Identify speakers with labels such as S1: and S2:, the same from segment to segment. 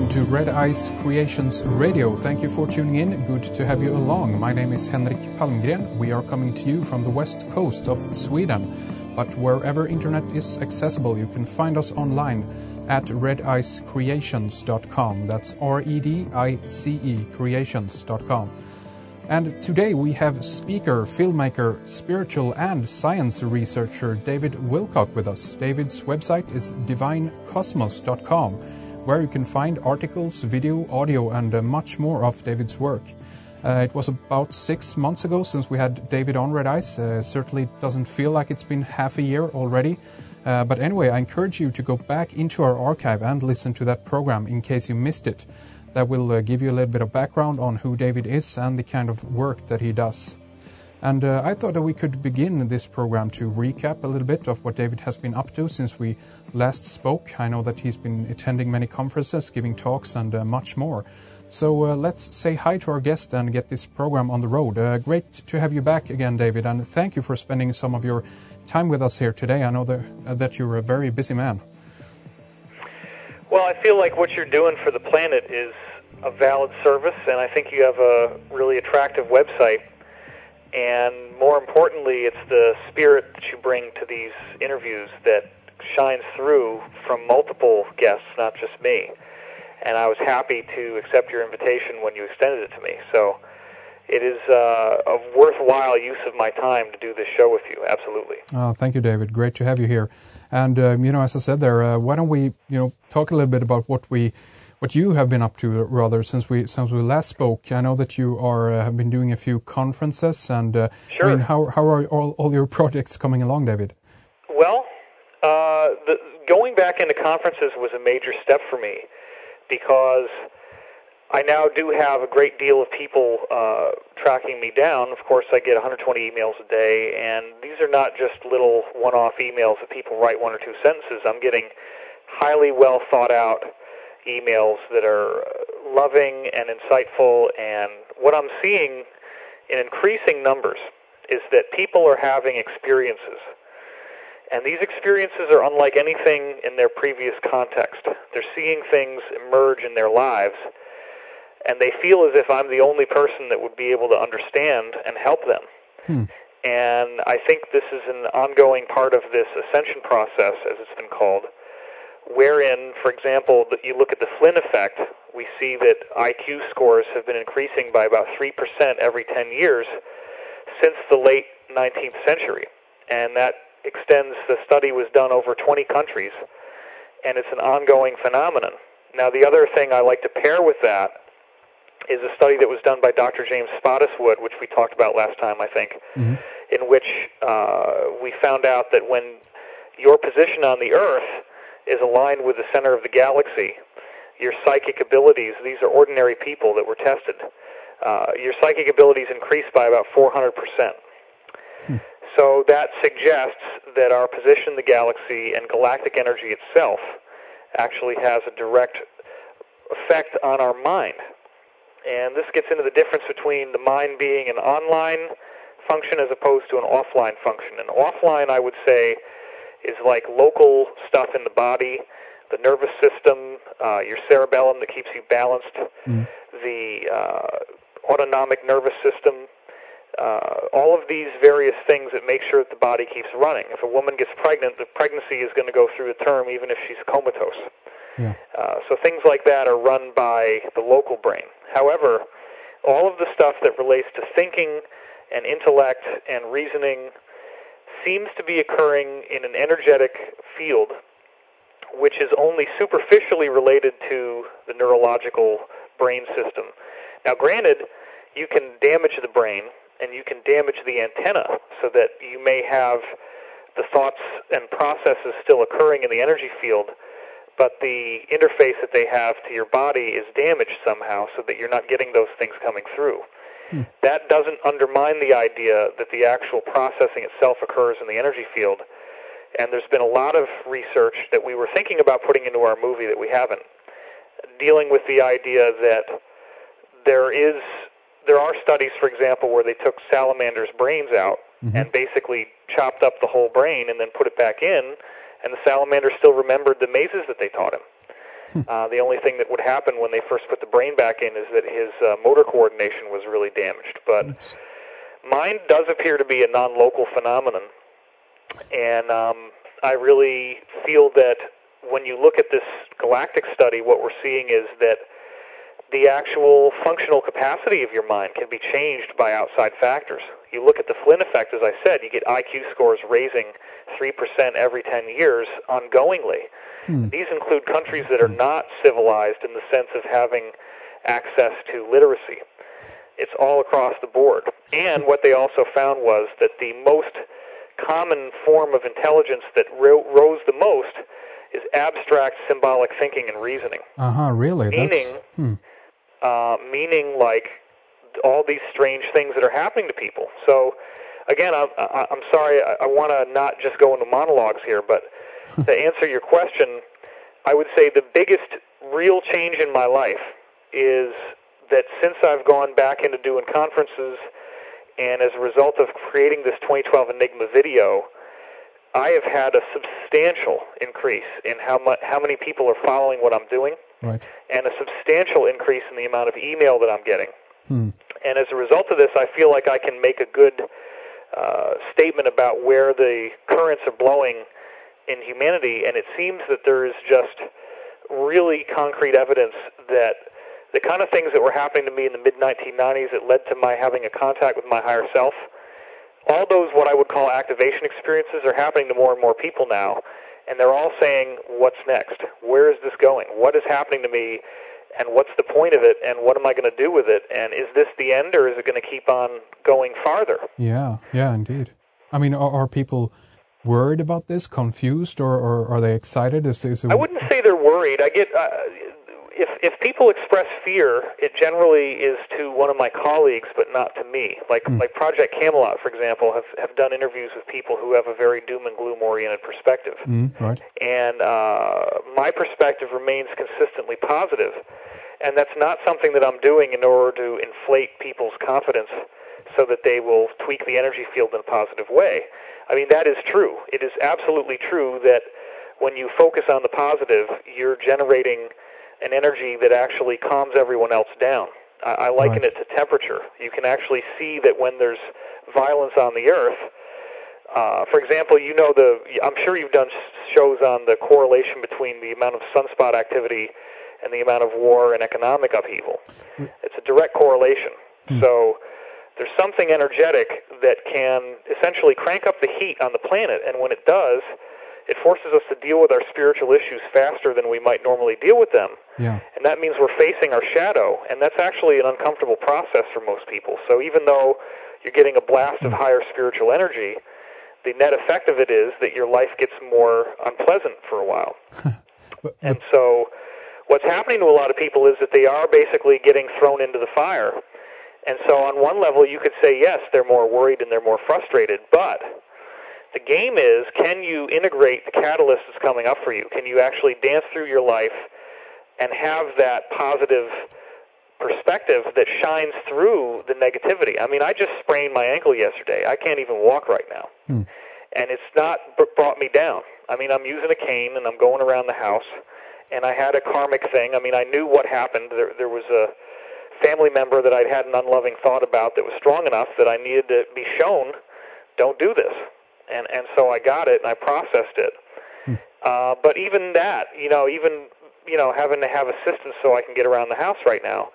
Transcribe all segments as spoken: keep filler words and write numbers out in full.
S1: to Red Ice Creations Radio. Thank you for tuning in. Good to have you along. My name is Henrik Palmgren. We are coming to you from the west coast of Sweden. But wherever internet is accessible, you can find us online at red ice creations dot com. That's R E D I C E, creations dot com. And today we have speaker, filmmaker, spiritual and science researcher David Wilcock with us. David's website is divine cosmos dot com, where you can find articles, video, audio and uh, much more of David's work. Uh, it was about six months ago since we had David on Red Ice. Uh, certainly doesn't feel like it's been half a year already. Uh, but anyway, I encourage you to go back into our archive and listen to that program in case you missed it. That will uh, give you a little bit of background on who David is and the kind of work that he does. And uh, I thought that we could begin this program to recap a little bit of what David has been up to since we last spoke. I know that he's been attending many conferences, giving talks and uh, much more. So uh, let's say hi to our guest and get this program on the road. Uh, great to have you back again, David, and thank you for spending some of your time with us here today. I know that, uh, that you're a very busy man.
S2: Well, I feel like what you're doing for the planet is a valid service, and I think you have a really attractive website. And more importantly, it's the spirit that you bring to these interviews that shines through from multiple guests, not just me. And I was happy to accept your invitation when you extended it to me. So it is uh, a worthwhile use of my time to do this show with you, absolutely.
S1: Oh, thank you, David. Great to have you here. And, uh, you know, as I said there, uh, why don't we, you know, talk a little bit about what we... what you have been up to, rather, since we since we last spoke. I know that you are uh, have been doing a few conferences, and uh,
S2: sure.
S1: I mean, how how are all, all your projects coming along, David?
S2: Well, uh, the, going back into conferences was a major step for me because I now do have a great deal of people uh, tracking me down. Of course, I get one hundred twenty emails a day, and these are not just little one-off emails that people write one or two sentences. I'm getting highly well thought out emails that are loving and insightful, and what I'm seeing in increasing numbers is that people are having experiences, and these experiences are unlike anything in their previous context. They're seeing things emerge in their lives, and they feel as if I'm the only person that would be able to understand and help them. Hmm. And I think this is an ongoing part of this ascension process, as it's been called, wherein, for example, that you look at the Flynn effect, we see that I Q scores have been increasing by about three percent every ten years since the late nineteenth century. And that extends, the study was done over twenty countries, and it's an ongoing phenomenon. Now, the other thing I like to pair with that is a study that was done by Doctor James Spottiswoode, which we talked about last time, I think, mm-hmm. in which uh, we found out that when your position on the Earth is aligned with the center of the galaxy, your psychic abilities, these are ordinary people that were tested, uh, your psychic abilities increased by about four hundred percent. Hmm. So that suggests that our position in the galaxy and galactic energy itself actually has a direct effect on our mind. And this gets into the difference between the mind being an online function as opposed to an offline function. And offline, I would say, is like local stuff in the body, the nervous system, uh, your cerebellum that keeps you balanced, mm. the uh, autonomic nervous system, uh, all of these various things that make sure that the body keeps running. If a woman gets pregnant, the pregnancy is going to go through the term even if she's comatose. Yeah. Uh, so things like that are run by the local brain. However, all of the stuff that relates to thinking and intellect and reasoning seems to be occurring in an energetic field which is only superficially related to the neurological brain system. Now, granted, you can damage the brain and you can damage the antenna so that you may have the thoughts and processes still occurring in the energy field, but the interface that they have to your body is damaged somehow so that you're not getting those things coming through. Hmm. That doesn't undermine the idea that the actual processing itself occurs in the energy field. And there's been a lot of research that we were thinking about putting into our movie that we haven't, dealing with the idea that there is there are studies, for example, where they took salamanders' brains out mm-hmm. and basically chopped up the whole brain and then put it back in, and the salamander still remembered the mazes that they taught him. Uh, the only thing that would happen when they first put the brain back in is that his uh, motor coordination was really damaged. But Oops. Mine does appear to be a non-local phenomenon, and um, I really feel that when you look at this galactic study, what we're seeing is that the actual functional capacity of your mind can be changed by outside factors. You look at the Flynn effect, as I said, you get I Q scores raising three percent every ten years ongoingly. Hmm. These include countries that are not civilized in the sense of having access to literacy. It's all across the board. And what they also found was that the most common form of intelligence that ro- rose the most is abstract symbolic thinking and reasoning.
S1: Uh-huh, really?
S2: Meaning,
S1: That's, hmm.
S2: uh, meaning like all these strange things that are happening to people. So, again, I'm, I'm sorry, I, I want to not just go into monologues here, but to answer your question, I would say the biggest real change in my life is that since I've gone back into doing conferences and as a result of creating this twenty twelve Enigma video, I have had a substantial increase in how much, how many people are following what I'm doing,
S1: right,
S2: and a substantial increase in the amount of email that I'm getting.
S1: Hmm.
S2: And as a result of this, I feel like I can make a good uh, statement about where the currents are blowing in humanity, and it seems that there is just really concrete evidence that the kind of things that were happening to me in the mid nineteen nineties that led to my having a contact with my higher self, all those what I would call activation experiences are happening to more and more people now, and they're all saying, what's next? Where is this going? What is happening to me, and what's the point of it, and what am I going to do with it, and is this the end, or is it going to keep on going farther?
S1: Yeah, yeah, indeed. I mean, are, are people worried about this, confused, or, or are they excited? Is, is it...
S2: I wouldn't say they're worried. I get... Uh, If if people express fear, it generally is to one of my colleagues, but not to me. Like mm. like Project Camelot, for example, have, have done interviews with people who have a very doom and gloom oriented perspective.
S1: Mm, right.
S2: And uh, my perspective remains consistently positive, and that's not something that I'm doing in order to inflate people's confidence so that they will tweak the energy field in a positive way. I mean, that is true. It is absolutely true that when you focus on the positive, you're generating an energy that actually calms everyone else down. I, I liken right. it to temperature. You can actually see that when there's violence on the earth, uh, for example, you know the, I'm sure you've done shows on the correlation between the amount of sunspot activity and the amount of war and economic upheaval. Mm. It's a direct correlation. Mm. So there's something energetic that can essentially crank up the heat on the planet, and when it does, it forces us to deal with our spiritual issues faster than we might normally deal with them.
S1: Yeah.
S2: And that means we're facing our shadow, and that's actually an uncomfortable process for most people. So even though you're getting a blast of higher spiritual energy, the net effect of it is that your life gets more unpleasant for a while. but, but... And so what's happening to a lot of people is that they are basically getting thrown into the fire. And so on one level, you could say, yes, they're more worried and they're more frustrated, but the game is, can you integrate the catalyst that's coming up for you? Can you actually dance through your life and have that positive perspective that shines through the negativity? I mean, I just sprained my ankle yesterday. I can't even walk right now. Hmm. And it's not brought me down. I mean, I'm using a cane and I'm going around the house, and I had a karmic thing. I mean, I knew what happened. There, there was a family member that I'd had an unloving thought about that was strong enough that I needed to be shown, don't do this. And and so I got it and I processed it. Hmm. Uh, but even that, you know, even you know, having to have assistance so I can get around the house right now,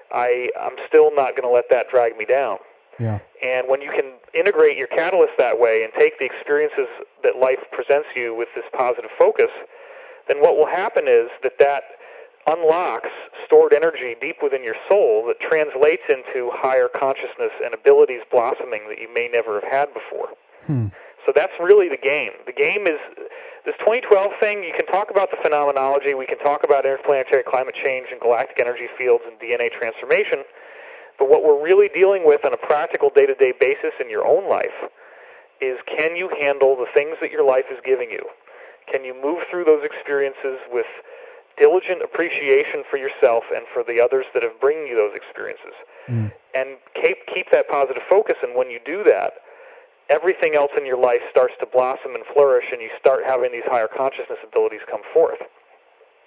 S2: I I'm still not going to let that drag me down.
S1: Yeah.
S2: And when you can integrate your catalyst that way and take the experiences that life presents you with this positive focus, then what will happen is that that unlocks stored energy deep within your soul that translates into higher consciousness and abilities blossoming that you may never have had before.
S1: Hmm.
S2: So that's really the game. The game is this twenty twelve thing. You can talk about the phenomenology. We can talk about interplanetary climate change and galactic energy fields and D N A transformation. But what we're really dealing with on a practical day-to-day basis in your own life is, can you handle the things that your life is giving you? Can you move through those experiences with diligent appreciation for yourself and for the others that have bringing you those experiences? Mm. And keep, keep that positive focus, and when you do that, everything else in your life starts to blossom and flourish, and you start having these higher consciousness abilities come forth.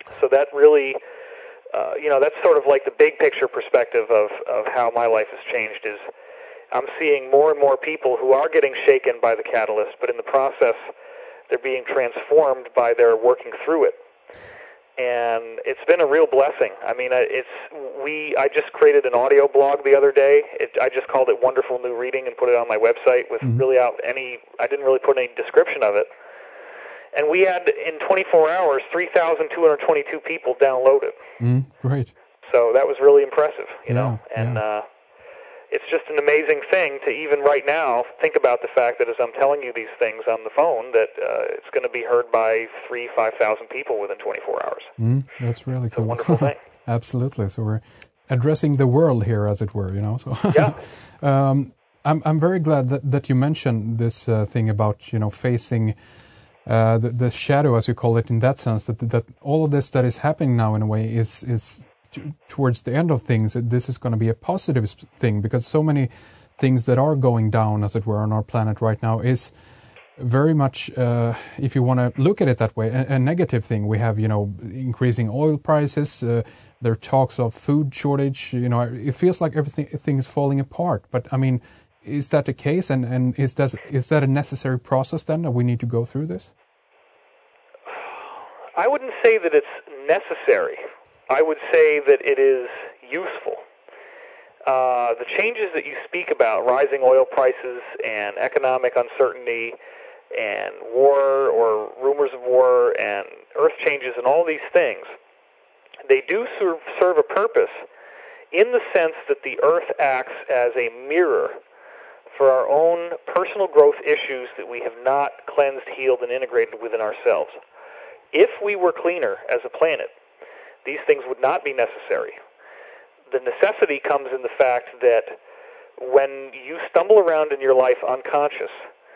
S2: So that really, uh, you know, that's sort of like the big picture perspective of, of how my life has changed is I'm seeing more and more people who are getting shaken by the catalyst, but in the process, they're being transformed by their working through it. And it's been a real blessing. I mean, it's we. I just created an audio blog the other day. It, I just called it Wonderful New Reading and put it on my website with mm-hmm. really out any. I didn't really put any description of it. And we had in twenty-four hours three thousand two hundred twenty-two people download it.
S1: Mm, great.
S2: So that was really impressive, you
S1: yeah,
S2: know. And
S1: yeah.
S2: uh, it's just an amazing thing to even right now think about the fact that as I'm telling you these things on the phone, that uh, it's going to be heard by three, five thousand people within twenty-four hours.
S1: Mm, that's really
S2: it's
S1: cool.
S2: a wonderful thing.
S1: Absolutely. So we're addressing the world here, as it were, you know. So
S2: yeah.
S1: um, I'm I'm very glad that, that you mentioned this uh, thing about you know facing uh, the, the shadow, as you call it, in that sense that that all of this that is happening now in a way is is. Towards the end of things, this is going to be a positive thing because so many things that are going down, as it were, on our planet right now is very much, uh, if you want to look at it that way, a, a negative thing. We have, you know, increasing oil prices. Uh, there are talks of food shortage. You know, it feels like everything everything is falling apart. But I mean, is that the case? And and is that is that a necessary process then that we need to go through this?
S2: I wouldn't say that it's necessary. I would say that it is useful. Uh, the changes that you speak about, rising oil prices and economic uncertainty and war or rumors of war and earth changes and all these things, they do serve, serve a purpose in the sense that the earth acts as a mirror for our own personal growth issues that we have not cleansed, healed, and integrated within ourselves. If we were cleaner as a planet, these things would not be necessary. The necessity comes in the fact that when you stumble around in your life unconscious,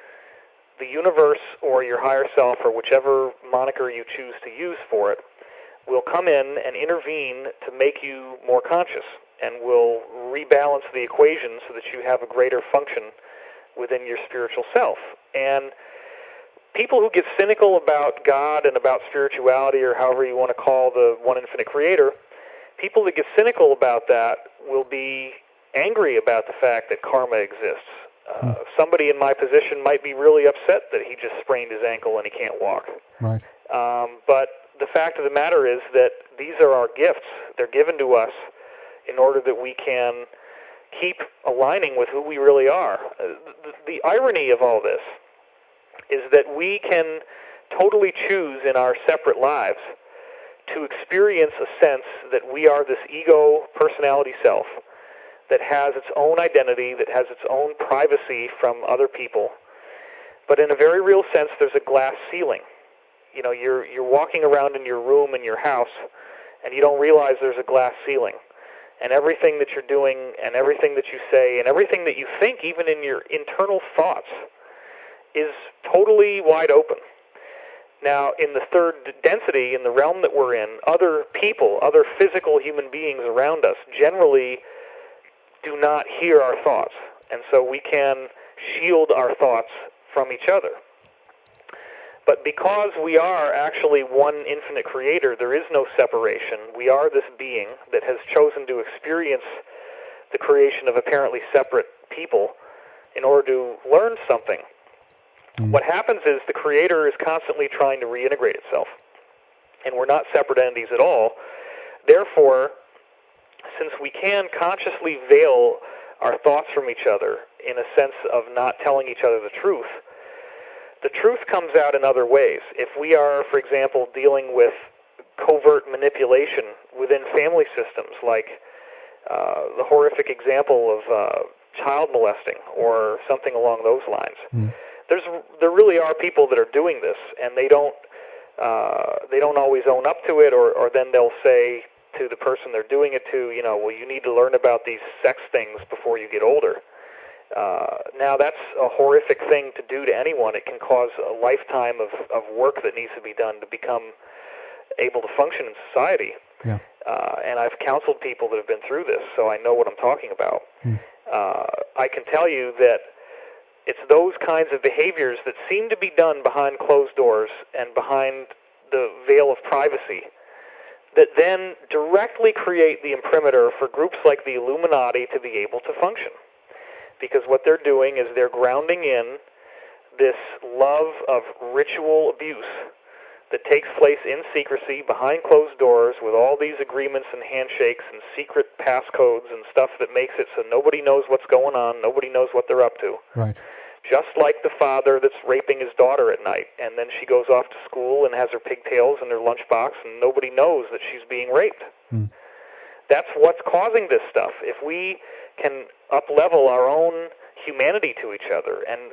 S2: the universe or your higher self or whichever moniker you choose to use for it will come in and intervene to make you more conscious and will rebalance the equation so that you have a greater function within your spiritual self. And people who get cynical about God and about spirituality, or however you want to call the one infinite creator, people that get cynical about that will be angry about the fact that karma exists. Uh, hmm. Somebody in my position might be really upset that he just sprained his ankle and he can't walk.
S1: Right.
S2: Um, but the fact of the matter is that these are our gifts. They're given to us in order that we can keep aligning with who we really are. Uh, the, the irony of all this is that we can totally choose in our separate lives to experience a sense that we are this ego personality self that has its own identity, that has its own privacy from other people. But in a very real sense, there's a glass ceiling. You know, you're you're walking around in your room in your house, and you don't realize there's a glass ceiling. And everything that you're doing, and everything that you say, and everything that you think, even in your internal thoughts, is totally wide open. Now, in the third density, in the realm that we're in, other people, other physical human beings around us generally do not hear our thoughts. And so we can shield our thoughts from each other. But because we are actually one infinite creator, there is no separation. We are this being that has chosen to experience the creation of apparently separate people in order to learn something. Mm. What happens is the creator is constantly trying to reintegrate itself, and we're not separate entities at all. Therefore, since we can consciously veil our thoughts from each other in a sense of not telling each other the truth, the truth comes out in other ways. If we are, for example, dealing with covert manipulation within family systems, like uh, the horrific example of uh, child molesting or something along those lines, mm. there's there really are people that are doing this, and they don't uh, they don't always own up to it, or, or then they'll say to the person they're doing it to, you know, well, you need to learn about these sex things before you get older. Uh, now, that's a horrific thing to do to anyone. It can cause a lifetime of, of work that needs to be done to become able to function in society.
S1: Yeah.
S2: Uh, and I've counseled people that have been through this, so I know what I'm talking about. Mm. Uh, I can tell you that it's those kinds of behaviors that seem to be done behind closed doors and behind the veil of privacy that then directly create the imprimatur for groups like the Illuminati to be able to function. Because what they're doing is they're grounding in this love of ritual abuse that takes place in secrecy, behind closed doors, with all these agreements and handshakes and secret passcodes and stuff that makes it so nobody knows what's going on, nobody knows what they're up to.
S1: Right.
S2: Just like the father that's raping his daughter at night, and then she goes off to school and has her pigtails in her lunchbox, and nobody knows that she's being raped. Mm. That's what's causing this stuff. If we can up-level our own humanity to each other and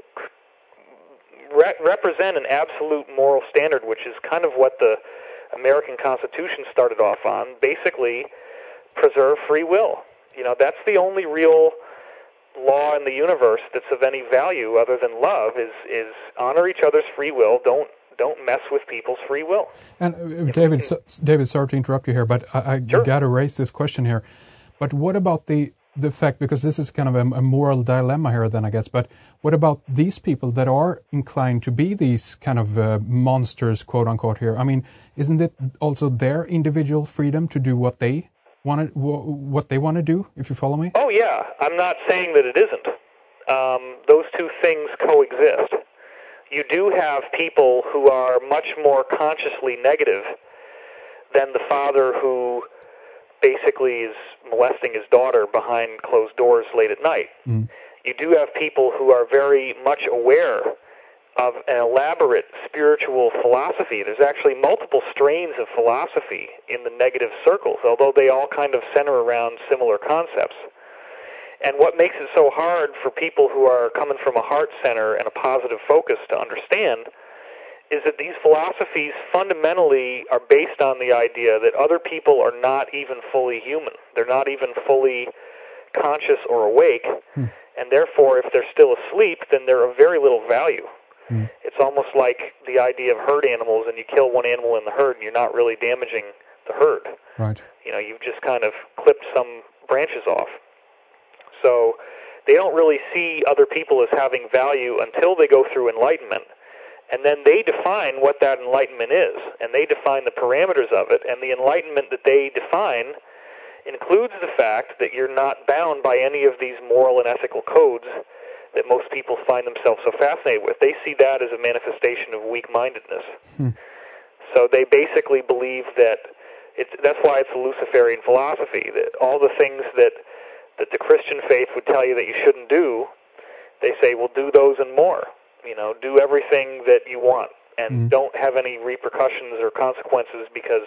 S2: re- represent an absolute moral standard, which is kind of what the American Constitution started off on, basically preserve free will. You know, that's the only real law in the universe that's of any value other than love is is honor each other's free will. Don't don't mess with people's free will.
S1: And uh, David, can, so, David, sorry to interrupt you here, but I, I
S2: sure.
S1: got to raise this question here. But what about the the fact, because this is kind of a, a moral dilemma here then, I guess, but what about these people that are inclined to be these kind of uh, monsters, quote unquote, here? I mean, isn't it also their individual freedom to do what they want to, what they want to do, if you follow me?
S2: Oh, yeah. I'm not saying that it isn't. Um, those two things coexist. You do have people who are much more consciously negative than the father who basically is molesting his daughter behind closed doors late at night. Mm. You do have people who are very much aware of an elaborate spiritual philosophy. There's actually multiple strains of philosophy in the negative circles, although they all kind of center around similar concepts. And what makes it so hard for people who are coming from a heart center and a positive focus to understand is that these philosophies fundamentally are based on the idea that other people are not even fully human. They're not even fully conscious or awake, hmm. and therefore if they're still asleep, then they're of very little value. Hmm. It's almost like the idea of herd animals, and you kill one animal in the herd, and you're not really damaging the herd.
S1: Right.
S2: You know, you've just kind of clipped some branches off. So they don't really see other people as having value until they go through enlightenment. And then they define what that enlightenment is, and they define the parameters of it, and the enlightenment that they define includes the fact that you're not bound by any of these moral and ethical codes that most people find themselves so fascinated with. They see that as a manifestation of weak-mindedness. Hmm. So they basically believe that, it's, that's why it's a Luciferian philosophy, that all the things that, that the Christian faith would tell you that you shouldn't do, they say, well, do those and more. You know, do everything that you want and mm. don't have any repercussions or consequences, because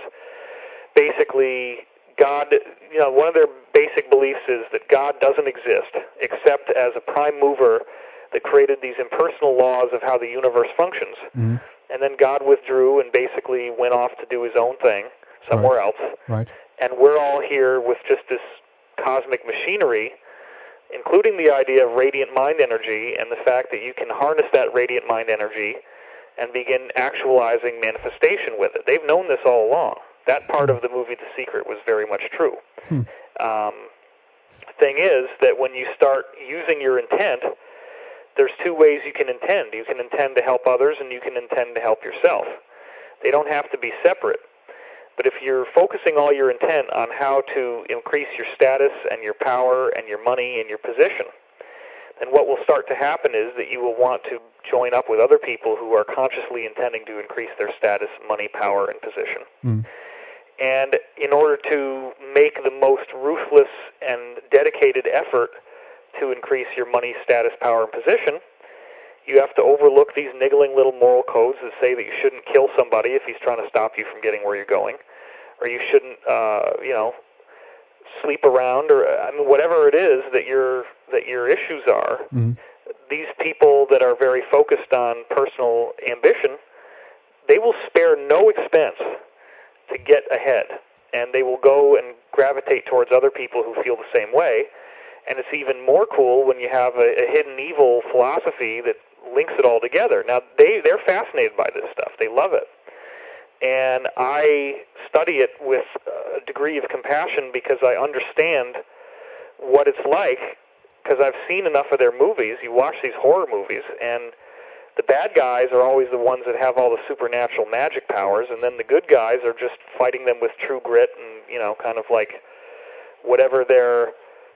S2: basically God, you know, one of their basic beliefs is that God doesn't exist except as a prime mover that created these impersonal laws of how the universe functions. Mm. And then God withdrew and basically went off to do his own thing somewhere
S1: right.
S2: else.
S1: Right.
S2: And we're all here with just this cosmic machinery, including the idea of radiant mind energy and the fact that you can harness that radiant mind energy and begin actualizing manifestation with it. They've known this all along. That part of the movie The Secret was very much true. Hmm. Um, thing is that when you start using your intent, there's two ways you can intend. You can intend to help others, and you can intend to help yourself. They don't have to be separate. But if you're focusing all your intent on how to increase your status and your power and your money and your position, then what will start to happen is that you will want to join up with other people who are consciously intending to increase their status, money, power, and position. Mm. And in order to make the most ruthless and dedicated effort to increase your money, status, power, and position, you have to overlook these niggling little moral codes that say that you shouldn't kill somebody if he's trying to stop you from getting where you're going, or you shouldn't, uh, you know, sleep around, or I mean, whatever it is that your that your issues are. Mm-hmm. These people that are very focused on personal ambition, they will spare no expense to get ahead, and they will go and gravitate towards other people who feel the same way. And it's even more cool when you have a, a hidden evil philosophy that links it all together. Now, they, they're fascinated by this stuff. They love it. And I study it with a degree of compassion because I understand what it's like, because I've seen enough of their movies. You watch these horror movies, and the bad guys are always the ones that have all the supernatural magic powers, and then the good guys are just fighting them with true grit and, you know, kind of like whatever their,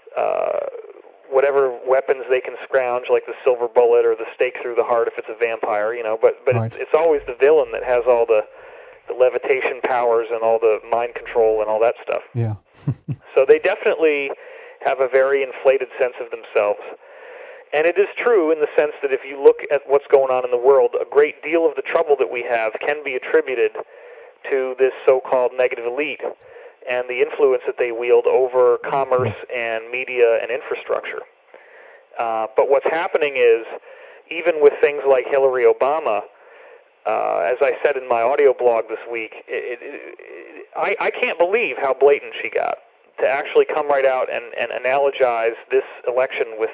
S2: uh, whatever weapons they can scrounge, like the silver bullet or the stake through the heart if it's a vampire, you know, but, but right. it's, it's always the villain that has all the, the levitation powers and all the mind control and all that stuff.
S1: Yeah.
S2: So they definitely have a very inflated sense of themselves. And it is true in the sense that if you look at what's going on in the world, a great deal of the trouble that we have can be attributed to this so-called negative elite and the influence that they wield over commerce and media and infrastructure. Uh, but what's happening is, even with things like Hillary Obama, uh, as I said in my audio blog this week, it, it, it, I, I can't believe how blatant she got to actually come right out and, and analogize this election with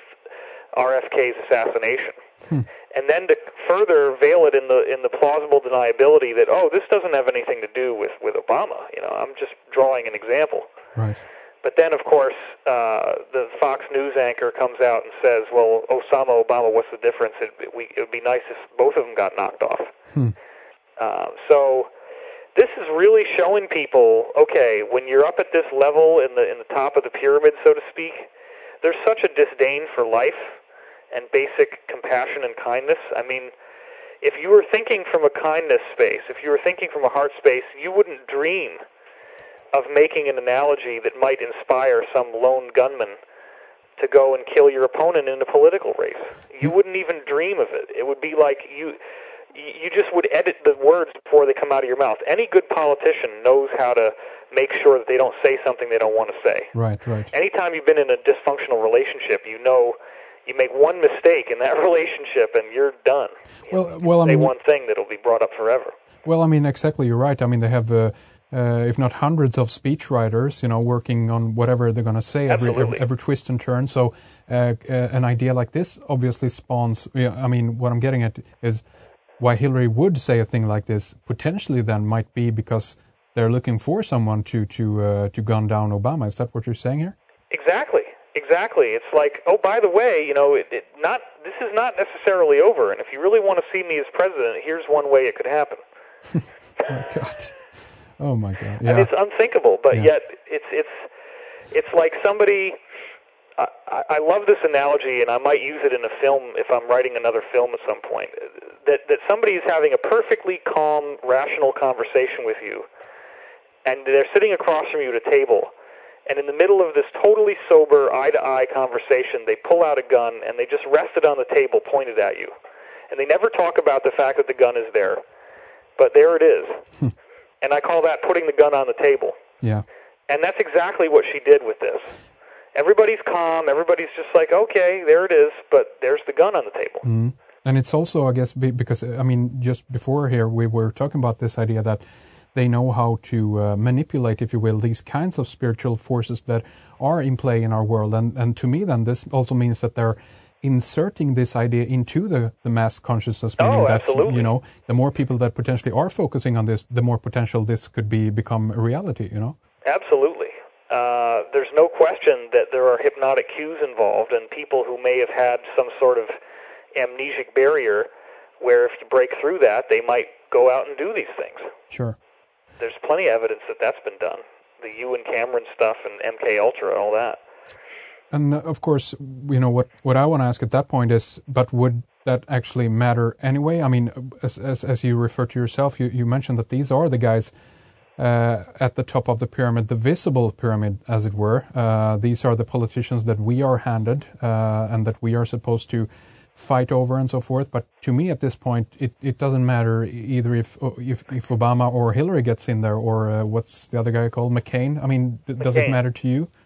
S2: R F K's assassination. Hmm. And then to further veil it in the in the plausible deniability that, oh, this doesn't have anything to do with, with Obama. You know, I'm just drawing an example.
S1: Right.
S2: But then, of course, uh, the Fox News anchor comes out and says, well, Osama, Obama, what's the difference? It, it, we, it would be nice if both of them got knocked off. Hmm. Uh, so this is really showing people, okay, when you're up at this level in the in the top of the pyramid, so to speak, there's such a disdain for life and basic compassion and kindness. I mean, if you were thinking from a kindness space, if you were thinking from a heart space, you wouldn't dream of making an analogy that might inspire some lone gunman to go and kill your opponent in a political race. You wouldn't even dream of it. It would be like you you just would edit the words before they come out of your mouth. Any good politician knows how to make sure that they don't say something they don't want to say.
S1: Right, right.
S2: Anytime you've been in a dysfunctional relationship, you know you make one mistake in that relationship and you're done. You
S1: well, well, I
S2: say
S1: mean,
S2: one thing that'll be brought up forever.
S1: Well, I mean, exactly, you're right. I mean, they have, uh, uh, if not hundreds of speechwriters, you know, working on whatever they're going to say, every, every every twist and turn. So uh, uh, an idea like this obviously spawns, you know, I mean, what I'm getting at is why Hillary would say a thing like this potentially then might be because they're looking for someone to to uh, to gun down Obama. Is that what you're saying here?
S2: Exactly. Exactly. It's like, oh, by the way, you know, it, it not this is not necessarily over, and if you really want to see me as president, here's one way it could happen.
S1: Oh my God. Oh my God. Yeah.
S2: And it's unthinkable, but
S1: yeah.
S2: yet it's it's it's like somebody. I, I love this analogy, and I might use it in a film if I'm writing another film at some point. That that somebody is having a perfectly calm, rational conversation with you, and they're sitting across from you at a table. And in the middle of this totally sober, eye-to-eye conversation, they pull out a gun and they just rest it on the table, pointed at you. And they never talk about the fact that the gun is there. But there it is. And I call that putting the gun on the table.
S1: Yeah.
S2: And that's exactly what she did with this. Everybody's calm. Everybody's just like, okay, there it is. But there's the gun on the table.
S1: Mm. And it's also, I guess, because, I mean, just before here, we were talking about this idea that they know how to uh, manipulate, if you will, these kinds of spiritual forces that are in play in our world. And, and to me, then, this also means that they're inserting this idea into the, the mass consciousness, meaning
S2: oh,
S1: that,
S2: absolutely.
S1: you know, the more people that potentially are focusing on this, the more potential this could be become a reality, you know?
S2: Absolutely. Uh, there's no question that there are hypnotic cues involved, and people who may have had some sort of amnesic barrier where if you break through that, they might go out and do these things.
S1: Sure.
S2: There's plenty of evidence that that's been done. The Ewan Cameron stuff and M K Ultra and all that.
S1: And uh, of course, you know, what, what I want to ask at that point is, but would that actually matter anyway? I mean, as as, as you refer to yourself, you, you mentioned that these are the guys uh, at the top of the pyramid, the visible pyramid, as it were. Uh, these are the politicians that we are handed uh, and that we are supposed to fight over and so forth. But to me at this point, it, it doesn't matter either if, if if Obama or Hillary gets in there, or uh, what's the other guy called, McCain. I mean, McCain. Does it matter to you?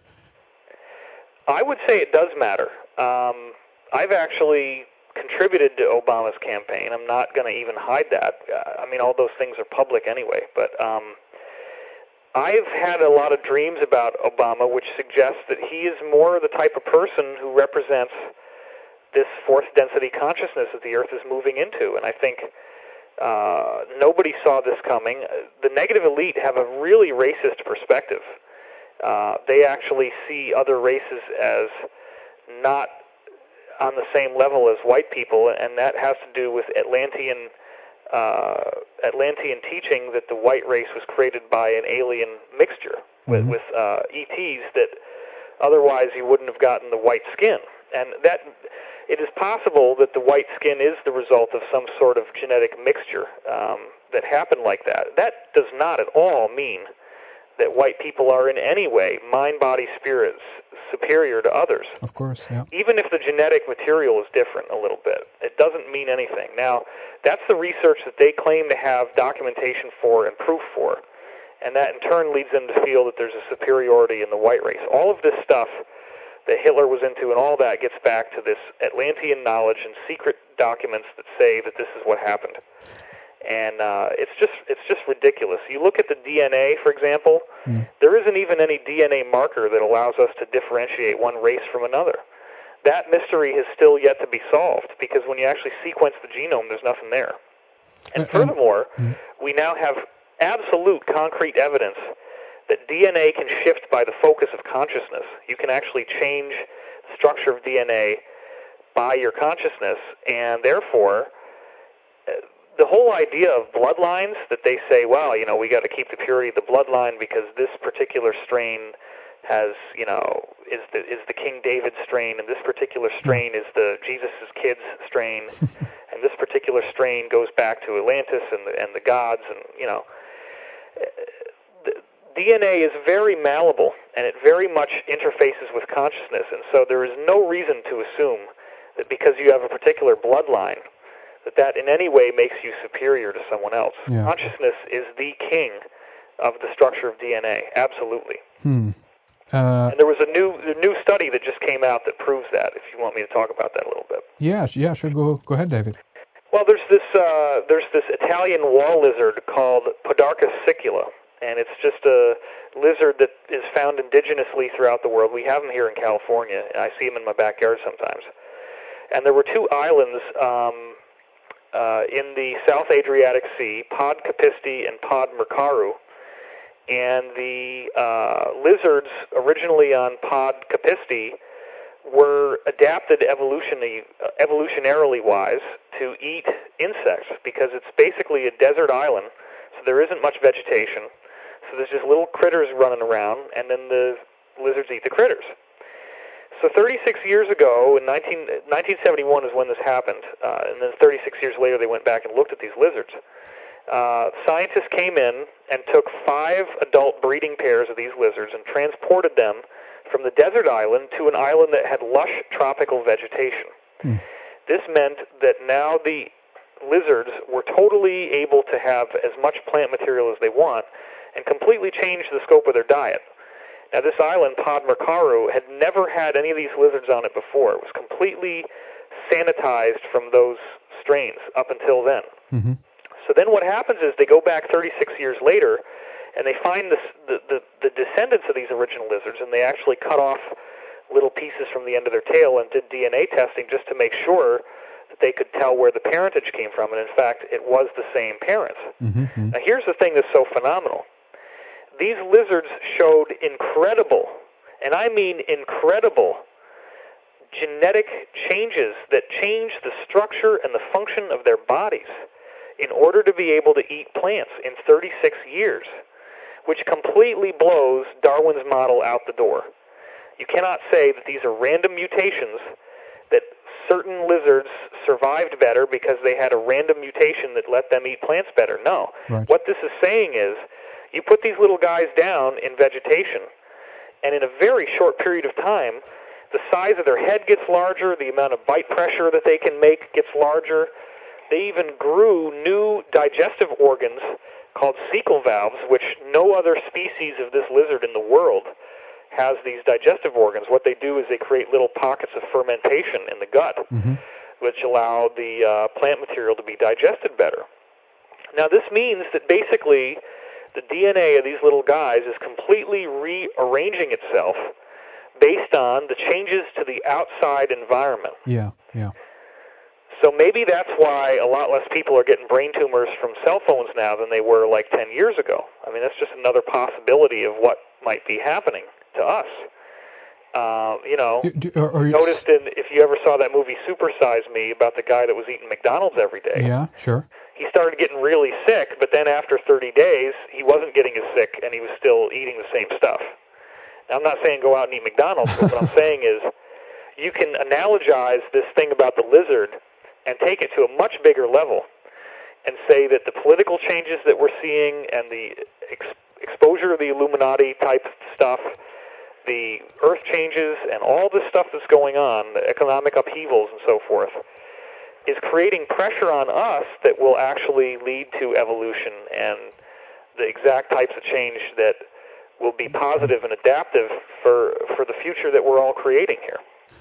S2: I would say it does matter. Um, I've actually contributed to Obama's campaign. I'm not going to even hide that. Uh, I mean, all those things are public anyway. But um, I've had a lot of dreams about Obama, which suggests that he is more the type of person who represents this fourth density consciousness that the Earth is moving into. And I think uh, nobody saw this coming. The negative elite have a really racist perspective. Uh, they actually see other races as not, on the same level as white people, and that has to do with Atlantean uh, Atlantean teaching that the white race was created by an alien mixture with,
S1: Mm-hmm.
S2: with uh, E Ts that otherwise you wouldn't have gotten the white skin. And that it is possible that the white skin is the result of some sort of genetic mixture um, that happened like that. That does not at all mean that white people are in any way mind, body, spirits superior to others.
S1: Of course, yeah.
S2: Even if the genetic material is different a little bit, it doesn't mean anything. Now, that's the research that they claim to have documentation for and proof for, and that in turn leads them to feel that there's a superiority in the white race. All of this stuff that Hitler was into and all that gets back to this Atlantean knowledge and secret documents that say that this is what happened. And uh, it's just it's just ridiculous. You look at the D N A, for example, mm. there isn't even any D N A marker that allows us to differentiate one race from another. That mystery has still yet to be solved, because when you actually sequence the genome, there's nothing there. And furthermore, mm. we now have absolute concrete evidence that D N A can shift by the focus of consciousness. You can actually change the structure of D N A by your consciousness, and therefore Uh, the whole idea of bloodlines, that they say, well, you know, we got to keep the purity of the bloodline because this particular strain has, you know, is the is the King David strain, and this particular strain is the Jesus' kids strain, and this particular strain goes back to Atlantis and the, and the gods, and, you know, the D N A is very malleable, and it very much interfaces with consciousness, and so there is no reason to assume that because you have a particular bloodline, that that in any way makes you superior to someone else. Yeah. Consciousness is the king of the structure of D N A, absolutely.
S1: Hmm. Uh,
S2: and there was a new a new study that just came out that proves that, if you want me to talk about that a little bit.
S1: Yeah, yeah, sure. Go, go ahead, David.
S2: Well, there's this uh, there's this Italian wall lizard called Podarcus sicula, and it's just a lizard that is found indigenously throughout the world. We have them here in California, and I see them in my backyard sometimes. And there were two islands um, Uh, in the South Adriatic Sea, Pod Capisti and Pod Mercaru, and the uh, lizards originally on Pod Capisti were adapted evolutionally, uh, evolutionarily wise to eat insects, because it's basically a desert island, so there isn't much vegetation, so there's just little critters running around, and then the lizards eat the critters. So thirty-six years ago, in nineteen seventy-one is when this happened, uh, and then thirty-six years later they went back and looked at these lizards. Uh, scientists came in and took five adult breeding pairs of these lizards and transported them from the desert island to an island that had lush tropical vegetation. Hmm. This meant that now the lizards were totally able to have as much plant material as they want and completely change the scope of their diet. Now, this island, Pod Mercaru, had never had any of these lizards on it before. It was completely sanitized from those strains up until then. Mm-hmm. So then what happens is they go back thirty-six years later, and they find this, the, the, the descendants of these original lizards, and they actually cut off little pieces from the end of their tail and did D N A testing just to make sure that they could tell where the parentage came from, and in fact, it was the same parents. Mm-hmm. Now, here's the thing that's so phenomenal. These lizards showed incredible, and I mean incredible, genetic changes that changed the structure and the function of their bodies in order to be able to eat plants in thirty-six years, which completely blows Darwin's model out the door. You cannot say that these are random mutations, that certain lizards survived better because they had a random mutation that let them eat plants better. No. Right. What this is saying is, you put these little guys down in vegetation, and in a very short period of time, the size of their head gets larger, the amount of bite pressure that they can make gets larger. They even grew new digestive organs called cecal valves, which no other species of this lizard in the world has these digestive organs. What they do is they create little pockets of fermentation in the gut, mm-hmm. which allow the uh, plant material to be digested better. Now, this means that basically the D N A of these little guys is completely rearranging itself based on the changes to the outside environment.
S1: Yeah, yeah.
S2: So maybe that's why a lot less people are getting brain tumors from cell phones now than they were like ten years ago. I mean, that's just another possibility of what might be happening to us. Um, you know,
S1: do, do, are, are you
S2: noticed in, if you ever saw that movie Super Size Me about the guy that was eating McDonald's every day.
S1: Yeah, sure.
S2: He started getting really sick, but then after thirty days, he wasn't getting as sick, and he was still eating the same stuff. Now, I'm not saying go out and eat McDonald's, but what I'm saying is you can analogize this thing about the lizard and take it to a much bigger level and say that the political changes that we're seeing and the ex- exposure of the Illuminati type stuff, the earth changes and all this stuff that's going on, the economic upheavals and so forth, is creating pressure on us that will actually lead to evolution and the exact types of change that will be positive and adaptive for for the future that we're all creating here.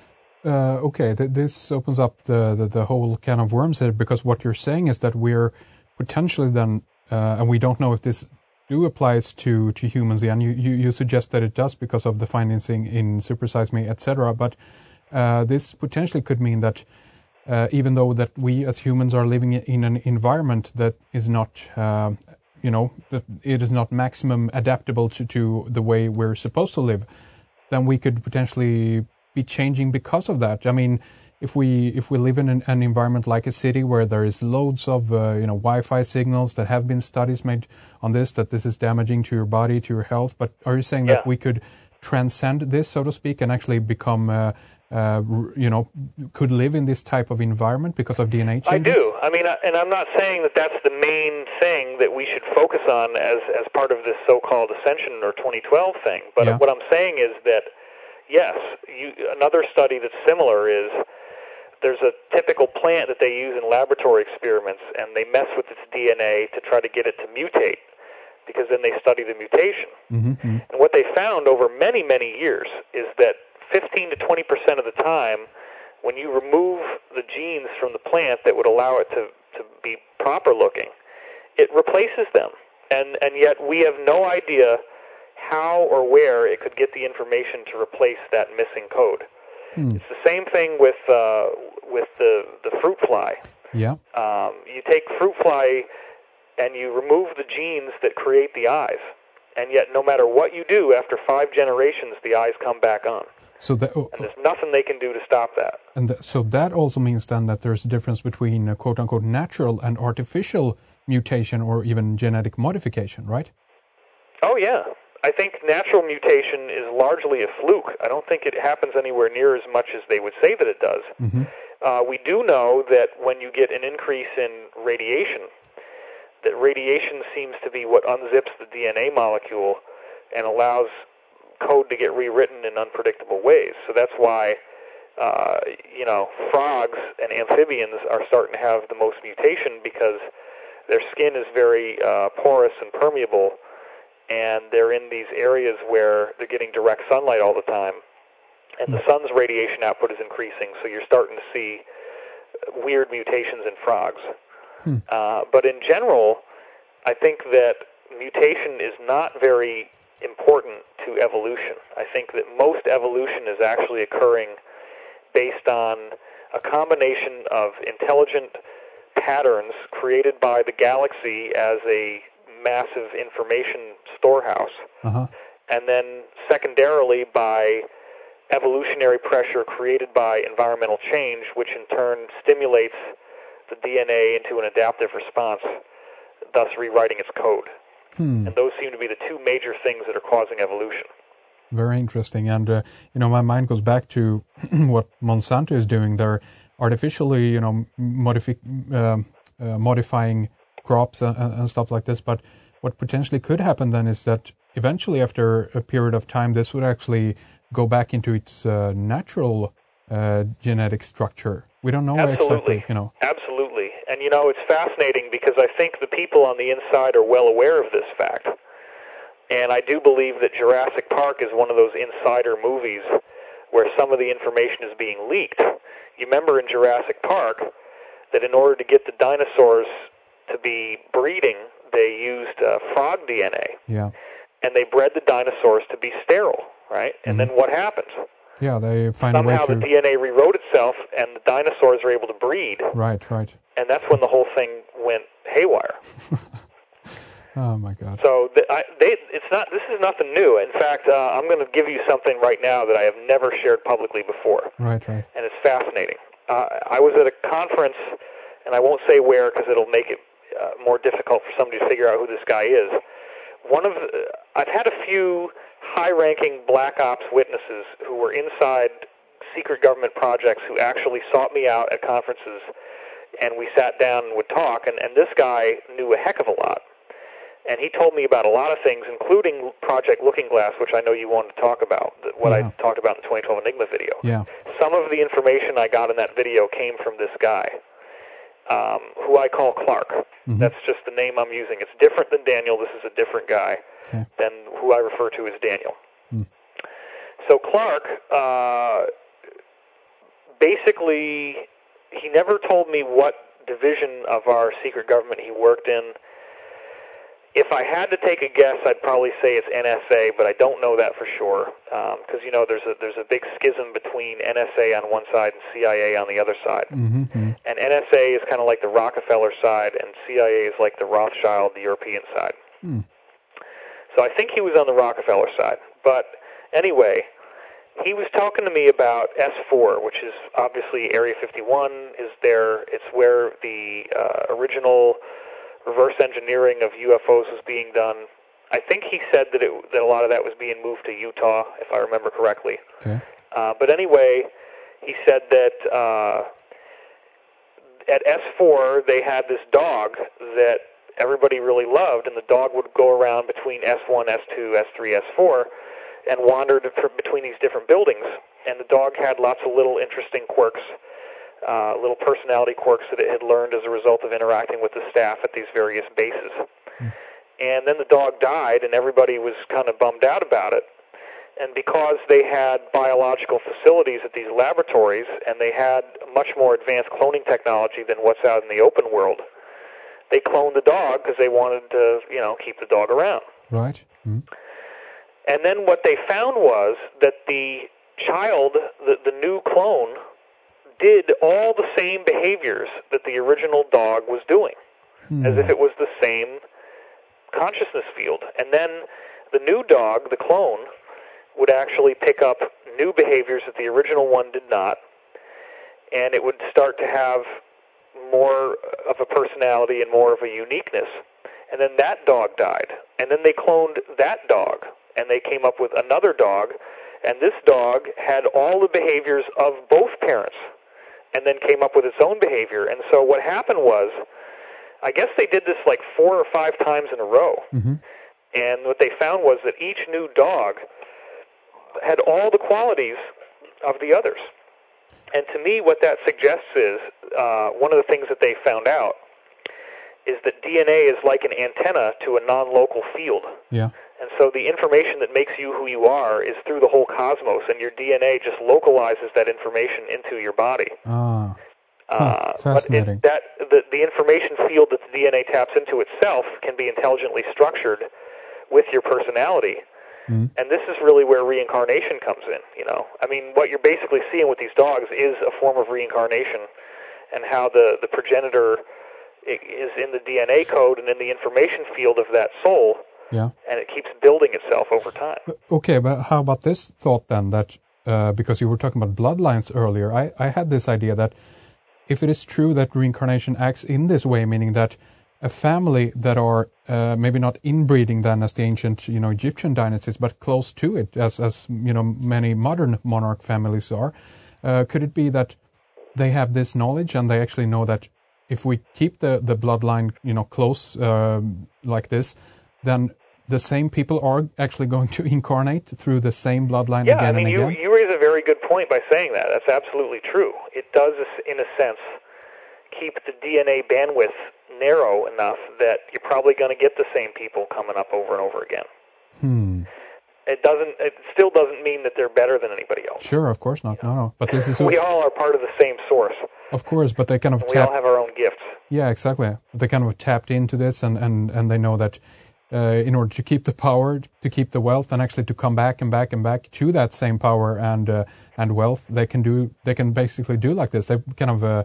S1: Uh, okay, th- this opens up the, the, the whole can of worms here, because what you're saying is that we're potentially then, uh, and we don't know if this do applies to, to humans, and you, you, you suggest that it does because of the findings in, in Super Size Me, et cetera. But uh, this potentially could mean that uh, even though that we as humans are living in an environment that is not, uh, you know, that it is not maximum adaptable to, to the way we're supposed to live, then we could potentially be changing because of that. I mean, if we if we live in an, an environment like a city where there is loads of uh, you know Wi-Fi signals, that have been studies made on this, that this is damaging to your body, to your health. But are you saying
S2: yeah.
S1: that we could transcend this, so to speak, and actually become uh, uh, you know could live in this type of environment because of D N A changes?
S2: I do. I mean, and I'm not saying that that's the main thing that we should focus on as as part of this so-called Ascension or twenty twelve thing. But
S1: yeah.
S2: what I'm saying is that yes, you, another study that's similar is there's a typical plant that they use in laboratory experiments, and they mess with its D N A to try to get it to mutate, because then they study the mutation.
S1: Mm-hmm.
S2: And what they found over many, many years is that fifteen to twenty percent of the time, when you remove the genes from the plant that would allow it to, to be proper looking, it replaces them. And, and yet we have no idea how or where it could get the information to replace that missing code. Hmm. It's the same thing with uh, with the, the fruit fly.
S1: Yeah.
S2: Um, you take fruit fly and you remove the genes that create the eyes, and yet no matter what you do, after five generations, the eyes come back on.
S1: So that, oh,
S2: and there's nothing they can do to stop that.
S1: And th- so that also means then that there's a difference between uh, quote-unquote natural and artificial mutation, or even genetic modification, right?
S2: Oh, yeah. I think natural mutation is largely a fluke. I don't think it happens anywhere near as much as they would say that it does.
S1: Mm-hmm.
S2: Uh, we do know that when you get an increase in radiation, that radiation seems to be what unzips the D N A molecule and allows code to get rewritten in unpredictable ways. So that's why, uh, you know, frogs and amphibians are starting to have the most mutation, because their skin is very uh, porous and permeable, and they're in these areas where they're getting direct sunlight all the time, and the sun's radiation output is increasing, so you're starting to see weird mutations in frogs. Hmm. Uh, but in general, I think that mutation is not very important to evolution. I think that most evolution is actually occurring based on a combination of intelligent patterns created by the galaxy as a massive information storehouse,
S1: uh-huh.
S2: and then secondarily by evolutionary pressure created by environmental change, which in turn stimulates the D N A into an adaptive response, thus rewriting its code.
S1: Hmm.
S2: And those seem to be the two major things that are causing evolution.
S1: Very interesting. And, uh, you know, my mind goes back to what Monsanto is doing. They're artificially, you know, modifi- uh, uh, modifying crops and, and stuff like this. But what potentially could happen then is that eventually, after a period of time, this would actually go back into its uh, natural uh, genetic structure. We don't know
S2: Absolutely.
S1: exactly, you know.
S2: Absolutely. And, you know, it's fascinating because I think the people on the inside are well aware of this fact. And I do believe that Jurassic Park is one of those insider movies where some of the information is being leaked. You remember in Jurassic Park that in order to get the dinosaurs to be breeding, they used uh, frog D N A.
S1: Yeah.
S2: And they bred the dinosaurs to be sterile, right? And mm-hmm. then what happens?
S1: Yeah, they find
S2: Somehow
S1: a way to...
S2: the D N A rewrote itself, and the dinosaurs are able to breed.
S1: Right, right.
S2: And that's when the whole thing went haywire.
S1: Oh my God.
S2: So the, I, they, it's not. This is nothing new. In fact, uh, I'm going to give you something right now that I have never shared publicly before.
S1: Right, right.
S2: And it's fascinating. Uh, I was at a conference, and I won't say where because it'll make it uh, more difficult for somebody to figure out who this guy is. One of the, I've had a few high-ranking black ops witnesses who were inside secret government projects who actually sought me out at conferences, and we sat down and would talk, and, and this guy knew a heck of a lot. And he told me about a lot of things, including Project Looking Glass, which I know you wanted to talk about, what yeah. I talked about in the twenty twelve Enigma video.
S1: Yeah.
S2: Some of the information I got in that video came from this guy, um, who I call Clark. Mm-hmm. That's just the name I'm using. It's different than Daniel. This is a different guy okay. than who I refer to as Daniel. Mm. So Clark, uh, basically, he never told me what division of our secret government he worked in. If I had to take a guess, I'd probably say it's N S A, but I don't know that for sure because um, you know there's a there's a big schism between N S A on one side and C I A on the other side. Mm-hmm. And N S A is kind of like the Rockefeller side, and C I A is like the Rothschild, the European side. Mm. So I think he was on the Rockefeller side. But anyway, he was talking to me about S four, which is obviously Area fifty-one is there. It's where the uh, original reverse engineering of U F Os was being done. I think he said that it, that a lot of that was being moved to Utah, if I remember correctly. Okay. Uh, but anyway, he said that uh, at S four they had this dog that everybody really loved, and the dog would go around between S one, S two, S three, S four, and wandered between these different buildings. And the dog had lots of little interesting quirks. Uh, little personality quirks that it had learned as a result of interacting with the staff at these various bases. Mm. And then the dog died, and everybody was kind of bummed out about it. And because they had biological facilities at these laboratories, and they had much more advanced cloning technology than what's out in the open world, they cloned the dog because they wanted to, you know, keep the dog around.
S1: Right. Mm.
S2: And then what they found was that the child, the, the new clone, did all the same behaviors that the original dog was doing, hmm. as if it was the same consciousness field. And then the new dog, the clone, would actually pick up new behaviors that the original one did not, and it would start to have more of a personality and more of a uniqueness. And then that dog died. And then they cloned that dog, and they came up with another dog, and this dog had all the behaviors of both parents, and then came up with its own behavior. And so what happened was, I guess they did this like four or five times in a row. Mm-hmm. And what they found was that each new dog had all the qualities of the others. And to me, what that suggests is, uh, one of the things that they found out is that D N A is like an antenna to a non-local field. Yeah. And so the information that makes you who you are is through the whole cosmos, and your D N A just localizes that information into your body. Ah, huh, uh, fascinating. But it, that, the, the information field that the D N A taps into itself can be intelligently structured with your personality. Mm. And this is really where reincarnation comes in, you know. I mean, what you're basically seeing with these dogs is a form of reincarnation, and how the, the progenitor is in the D N A code and in the information field of that soul. Yeah. And it keeps building itself over time.
S1: Okay, but how about this thought then, that uh, because you were talking about bloodlines earlier, I, I had this idea that if it is true that reincarnation acts in this way, meaning that a family that are uh, maybe not inbreeding then as the ancient, you know, Egyptian dynasties, but close to it, as, as you know, many modern monarch families are, uh, could it be that they have this knowledge and they actually know that if we keep the, the bloodline, you know, close uh, like this, then the same people are actually going to incarnate through the same bloodline
S2: yeah,
S1: again
S2: I mean,
S1: and
S2: you,
S1: again?
S2: you raise a very good point by saying that. That's absolutely true. It does, in a sense, keep the D N A bandwidth narrow enough that you're probably going to get the same people coming up over and over again. Hmm. It doesn't. It still doesn't mean that they're better than anybody else.
S1: Sure, of course not. You know? No, no. But this is.
S2: We all are part of the same source.
S1: Of course, but they kind of.
S2: We tap, all have our own gifts.
S1: Yeah, exactly. They kind of tapped into this, and, and, and they know that uh, in order to keep the power, to keep the wealth, and actually to come back and back and back to that same power and uh, and wealth, they can do. They can basically do like this. They kind of uh,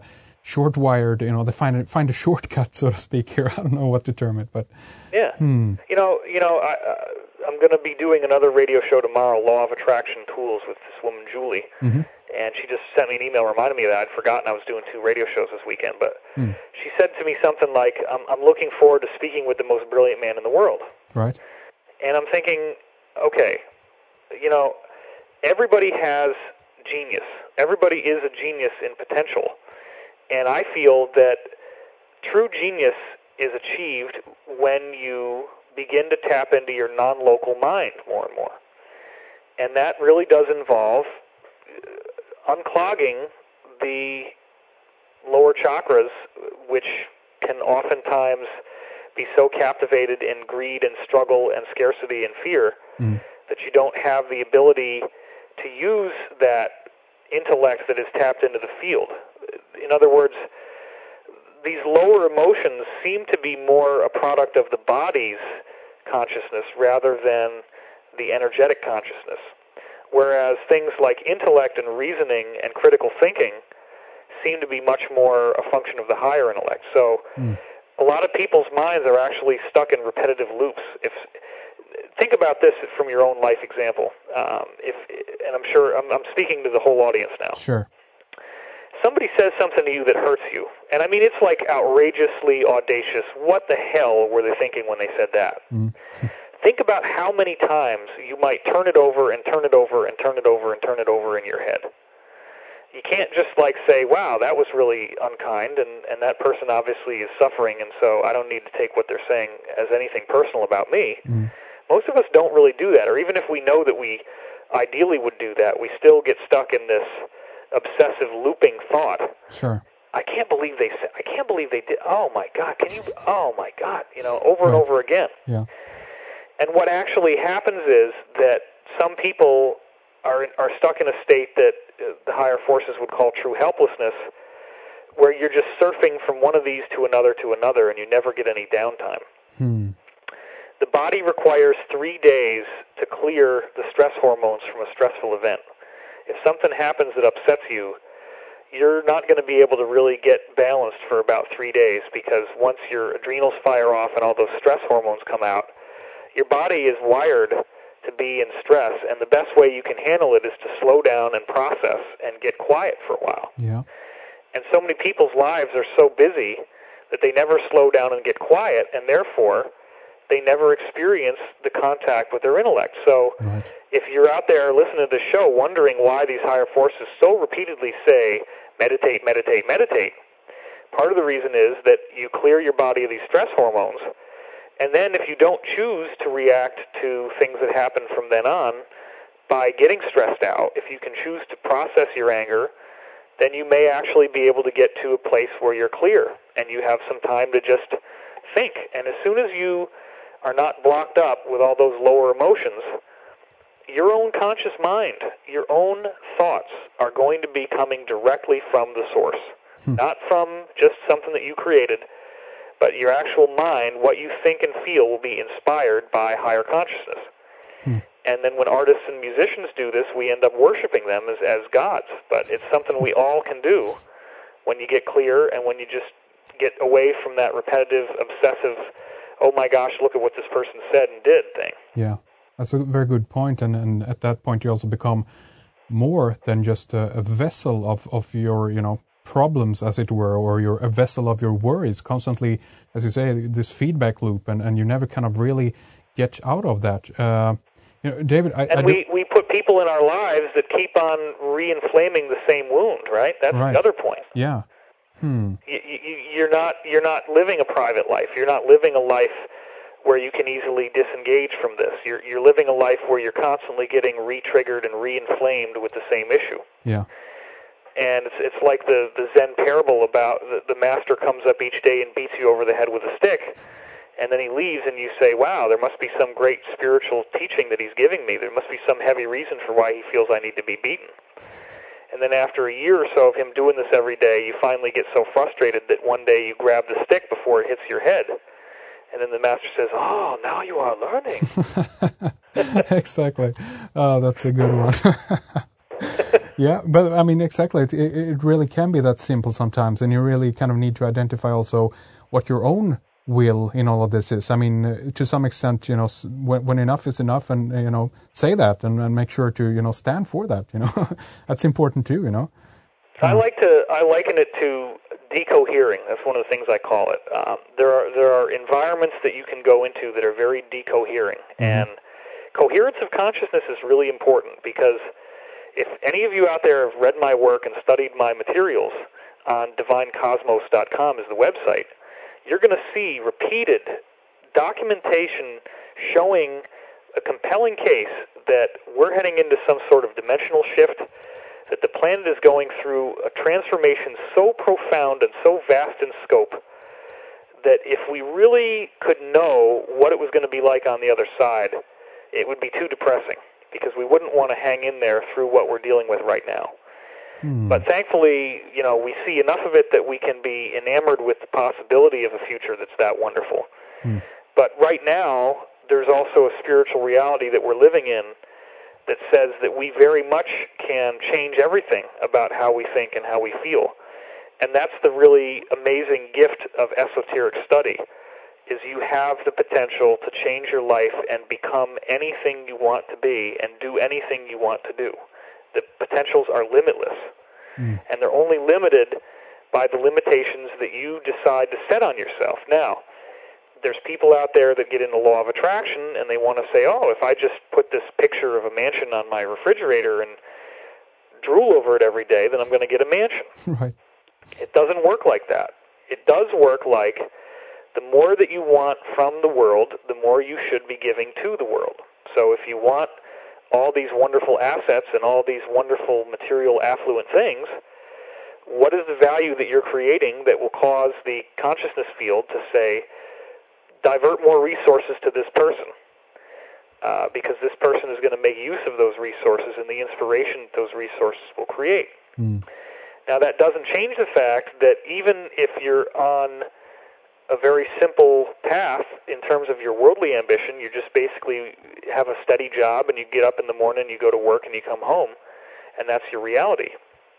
S1: short-wired, you know, they find it, find a shortcut, so to speak. Here, I don't know what to term it, but
S2: yeah,
S1: hmm.
S2: you know, you know, I, uh, I'm going to be doing another radio show tomorrow, Law of Attraction Tools, with this woman Julie,
S1: mm-hmm.
S2: and she just sent me an email reminding me that I'd forgotten I was doing two radio shows this weekend. But
S1: mm.
S2: she said to me something like, I'm, "I'm looking forward to speaking with the most brilliant man in the world."
S1: Right.
S2: And I'm thinking, okay, you know, everybody has genius. Everybody is a genius in potential. And I feel that true genius is achieved when you begin to tap into your non-local mind more and more. And that really does involve unclogging the lower chakras, which can oftentimes be so captivated in greed and struggle and scarcity and fear mm. that you don't have the ability to use that intellect that is tapped into the field. In other words, these lower emotions seem to be more a product of the body's consciousness rather than the energetic consciousness. Whereas things like intellect and reasoning and critical thinking seem to be much more a function of the higher intellect. So mm. a lot of people's minds are actually stuck in repetitive loops. If think about this from your own life example. Um, if and I'm sure I'm, I'm speaking to the whole audience now.
S1: Sure.
S2: Somebody says something to you that hurts you, and I mean it's like outrageously audacious. What the hell were they thinking when they said that? Mm. Think about how many times you might turn it over and turn it over and turn it over and turn it over in your head. You can't just like say, wow, that was really unkind, and, and that person obviously is suffering, and so I don't need to take what they're saying as anything personal about me. Mm. Most of us don't really do that, or even if we know that we ideally would do that, we still get stuck in this obsessive looping thought.
S1: Sure.
S2: I can't believe they said, I can't believe they did, oh my God, can you, oh my God, you know, over
S1: right.
S2: and over again.
S1: Yeah.
S2: And what actually happens is that some people are are stuck in a state that the higher forces would call true helplessness, where you're just surfing from one of these to another to another, and you never get any downtime.
S1: Hmm.
S2: The body requires three days to clear the stress hormones from a stressful event. If something happens that upsets you, you're not going to be able to really get balanced for about three days, because once your adrenals fire off and all those stress hormones come out, your body is wired to be in stress, and the best way you can handle it is to slow down and process and get quiet for a while.
S1: Yeah.
S2: And so many people's lives are so busy that they never slow down and get quiet, and therefore they never experience the contact with their intellect. So
S1: right.
S2: if you're out there listening to the show wondering why these higher forces so repeatedly say, meditate, meditate, meditate, part of the reason is that you clear your body of these stress hormones. And then if you don't choose to react to things that happen from then on by getting stressed out, if you can choose to process your anger, then you may actually be able to get to a place where you're clear and you have some time to just think. And as soon as you are not blocked up with all those lower emotions, your own conscious mind, your own thoughts are going to be coming directly from the source, hmm. not from just something that you created, but your actual mind, what you think and feel, will be inspired by higher consciousness. Hmm. And then when artists and musicians do this, we end up worshiping them as, as gods. But it's something we all can do when you get clear and when you just get away from that repetitive, obsessive, oh my gosh, look at what this person said and did thing.
S1: Yeah, that's a very good point. And, and at that point, you also become more than just a, a vessel of, of your, you know, problems, as it were, or you're a vessel of your worries, constantly, as you say, this feedback loop, and, and you never kind of really get out of that. Uh, you know, David, I,
S2: and
S1: I
S2: we, we put people in our lives that keep on re-inflaming the same wound, right? That's
S1: right.
S2: the other point.
S1: Yeah. Hmm.
S2: You, you, you're not you're not living a private life. You're not living a life where you can easily disengage from this. You're you're living a life where you're constantly getting re-triggered and re-inflamed with the same issue.
S1: Yeah.
S2: And it's it's like the, the Zen parable about the, the master comes up each day and beats you over the head with a stick, and then he leaves, and you say, wow, there must be some great spiritual teaching that he's giving me. There must be some heavy reason for why he feels I need to be beaten. And then after a year or so of him doing this every day, you finally get so frustrated that one day you grab the stick before it hits your head. And then the master says, oh, now you are learning.
S1: Exactly. Oh, that's a good one. Yeah, but I mean, exactly. It, it really can be that simple sometimes, and you really kind of need to identify also what your own will in all of this is. I mean, uh, to some extent, you know, s- when, when enough is enough, and uh, you know, say that, and, and make sure to, you know, stand for that. You know, that's important too. You know.
S2: I like to I liken it to decohering. That's one of the things I call it. Um, there are there are environments that you can go into that are very decohering, mm-hmm. and coherence of consciousness is really important, because if any of you out there have read my work and studied my materials on divine cosmos dot com is the website, you're going to see repeated documentation showing a compelling case that we're heading into some sort of dimensional shift, that the planet is going through a transformation so profound and so vast in scope that if we really could know what it was going to be like on the other side, it would be too depressing, because we wouldn't want to hang in there through what we're dealing with right now. Hmm. But thankfully, you know, we see enough of it that we can be enamored with the possibility of a future that's that wonderful. Hmm. But right now, there's also a spiritual reality that we're living in that says that we very much can change everything about how we think and how we feel. And that's the really amazing gift of esoteric study, is you have the potential to change your life and become anything you want to be and do anything you want to do. The potentials are limitless, mm. and they're only limited by the limitations that you decide to set on yourself. Now, there's people out there that get in the law of attraction, and they want to say, oh, if I just put this picture of a mansion on my refrigerator and drool over it every day, then I'm going to get a mansion.
S1: Right.
S2: It doesn't work like that. It does work like the more that you want from the world, the more you should be giving to the world. So if you want all these wonderful assets and all these wonderful material affluent things, what is the value that you're creating that will cause the consciousness field to say, divert more resources to this person, uh, because this person is going to make use of those resources and the inspiration those resources will create. Mm. Now, that doesn't change the fact that even if you're on a very simple path in terms of your worldly ambition, you just basically have a steady job and you get up in the morning, you go to work, and you come home, and that's your reality.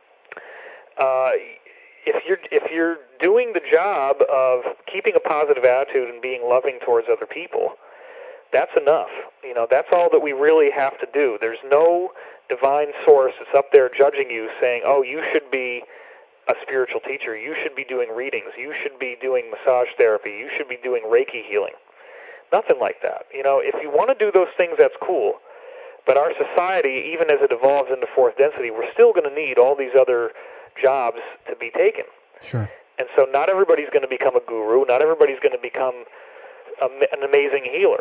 S2: Uh, if you're if you're doing the job of keeping a positive attitude and being loving towards other people, that's enough. You know, that's all that we really have to do. There's no divine source that's up there judging you, saying, "Oh, you should be a spiritual teacher. You should be doing readings. You should be doing massage therapy. You should be doing Reiki healing." Nothing like that. You know, if you want to do those things, that's cool. But our society, even as it evolves into fourth density, we're still going to need all these other jobs to be taken.
S1: Sure.
S2: And so not everybody's going to become a guru. Not everybody's going to become a, an amazing healer.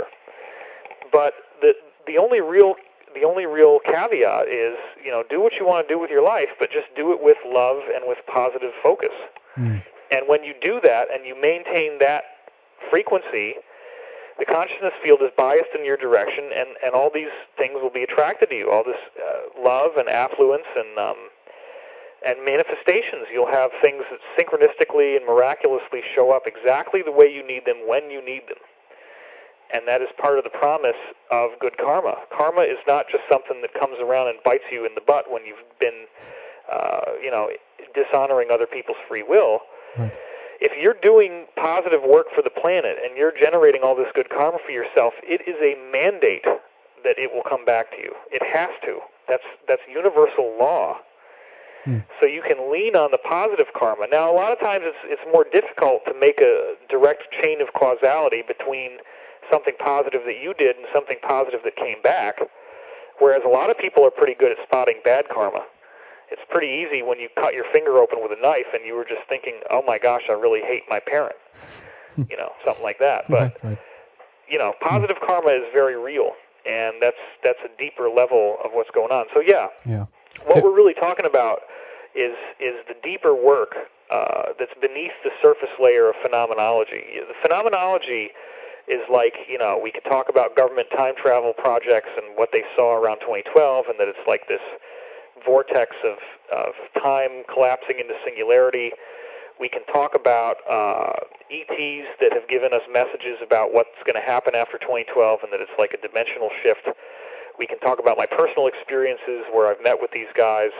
S2: But the the only real the only real caveat is, you know, do what you want to do with your life, but just do it with love and with positive focus. Mm. And when you do that and you maintain that frequency, the consciousness field is biased in your direction, and, and all these things will be attracted to you, all this uh, love and affluence and um, and manifestations. You'll have things that synchronistically and miraculously show up exactly the way you need them when you need them. And that is part of the promise of good karma. Karma is not just something that comes around and bites you in the butt when you've been, uh, you know, dishonoring other people's free will. Right. If you're doing positive work for the planet and you're generating all this good karma for yourself, it is a mandate that it will come back to you. It has to. That's that's universal law. Hmm. So you can lean on the positive karma. Now, a lot of times it's it's more difficult to make a direct chain of causality between something positive that you did and something positive that came back, whereas a lot of people are pretty good at spotting bad karma. It's pretty easy when you cut your finger open with a knife and you were just thinking, oh my gosh, I really hate my parent, you know, something like that. But,
S1: right, right.
S2: you know, positive hmm. karma is very real, and that's that's a deeper level of what's going on. So, yeah,
S1: yeah.
S2: what we're really talking about is is the deeper work uh, that's beneath the surface layer of phenomenology. The phenomenology is like, you know, we could talk about government time travel projects and what they saw around twenty twelve, and that it's like this vortex of, of time collapsing into singularity. We can talk about uh, E Ts that have given us messages about what's going to happen after twenty twelve, and that it's like a dimensional shift. We can talk about my personal experiences where I've met with these guys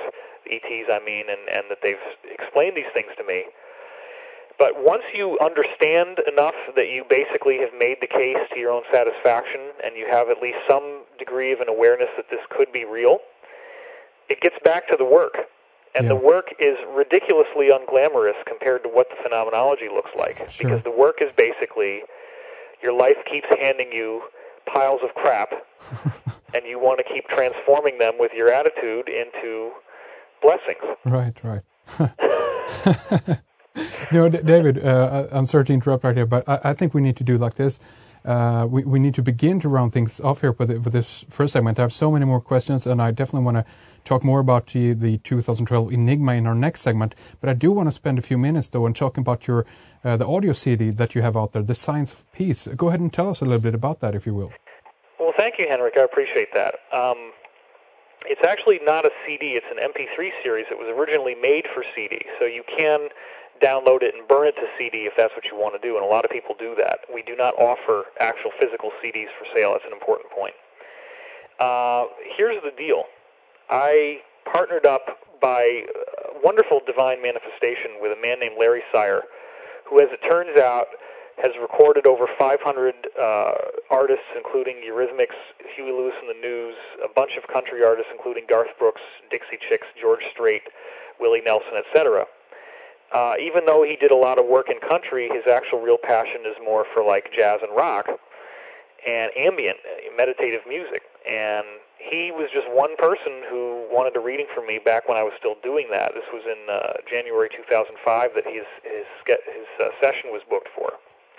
S2: E Ts I mean, and, and that they've explained these things to me. But once you understand enough that you basically have made the case to your own satisfaction and you have at least some degree of an awareness that this could be real, it gets back to the work. And yeah. the work is ridiculously unglamorous compared to what the phenomenology looks like.
S1: Sure.
S2: Because the work is basically your life keeps handing you piles of crap, and you want to keep transforming them with your attitude into blessings.
S1: Right, right. You know, D- David, uh, I'm sorry to interrupt right here, but I, I think we need to do like this. Uh, we, we need to begin to round things off here with, with this first segment. I have so many more questions, and I definitely want to talk more about the, the two thousand twelve Enigma in our next segment. But I do want to spend a few minutes, though, on talking about your uh, the audio C D that you have out there, The Science of Peace. Go ahead and tell us a little bit about that, if you will.
S2: Well, thank you, Henrik. I appreciate that. Um, it's actually not a C D. It's an M P three series. It was originally made for C D, so you can download it and burn it to C D if that's what you want to do, and a lot of people do that. We do not offer actual physical C Ds for sale. That's an important point. Uh, here's the deal. I partnered up by a wonderful divine manifestation with a man named Larry Sire, who, as it turns out, has recorded over five hundred uh, artists, including Eurythmics, Huey Lewis and the News, a bunch of country artists, including Garth Brooks, Dixie Chicks, George Strait, Willie Nelson, et cetera. Uh, even though he did a lot of work in country, his actual real passion is more for like jazz and rock and ambient, meditative music. And he was just one person who wanted a reading from me back when I was still doing that. This was in uh, January two thousand five that his his, his uh, session was booked for.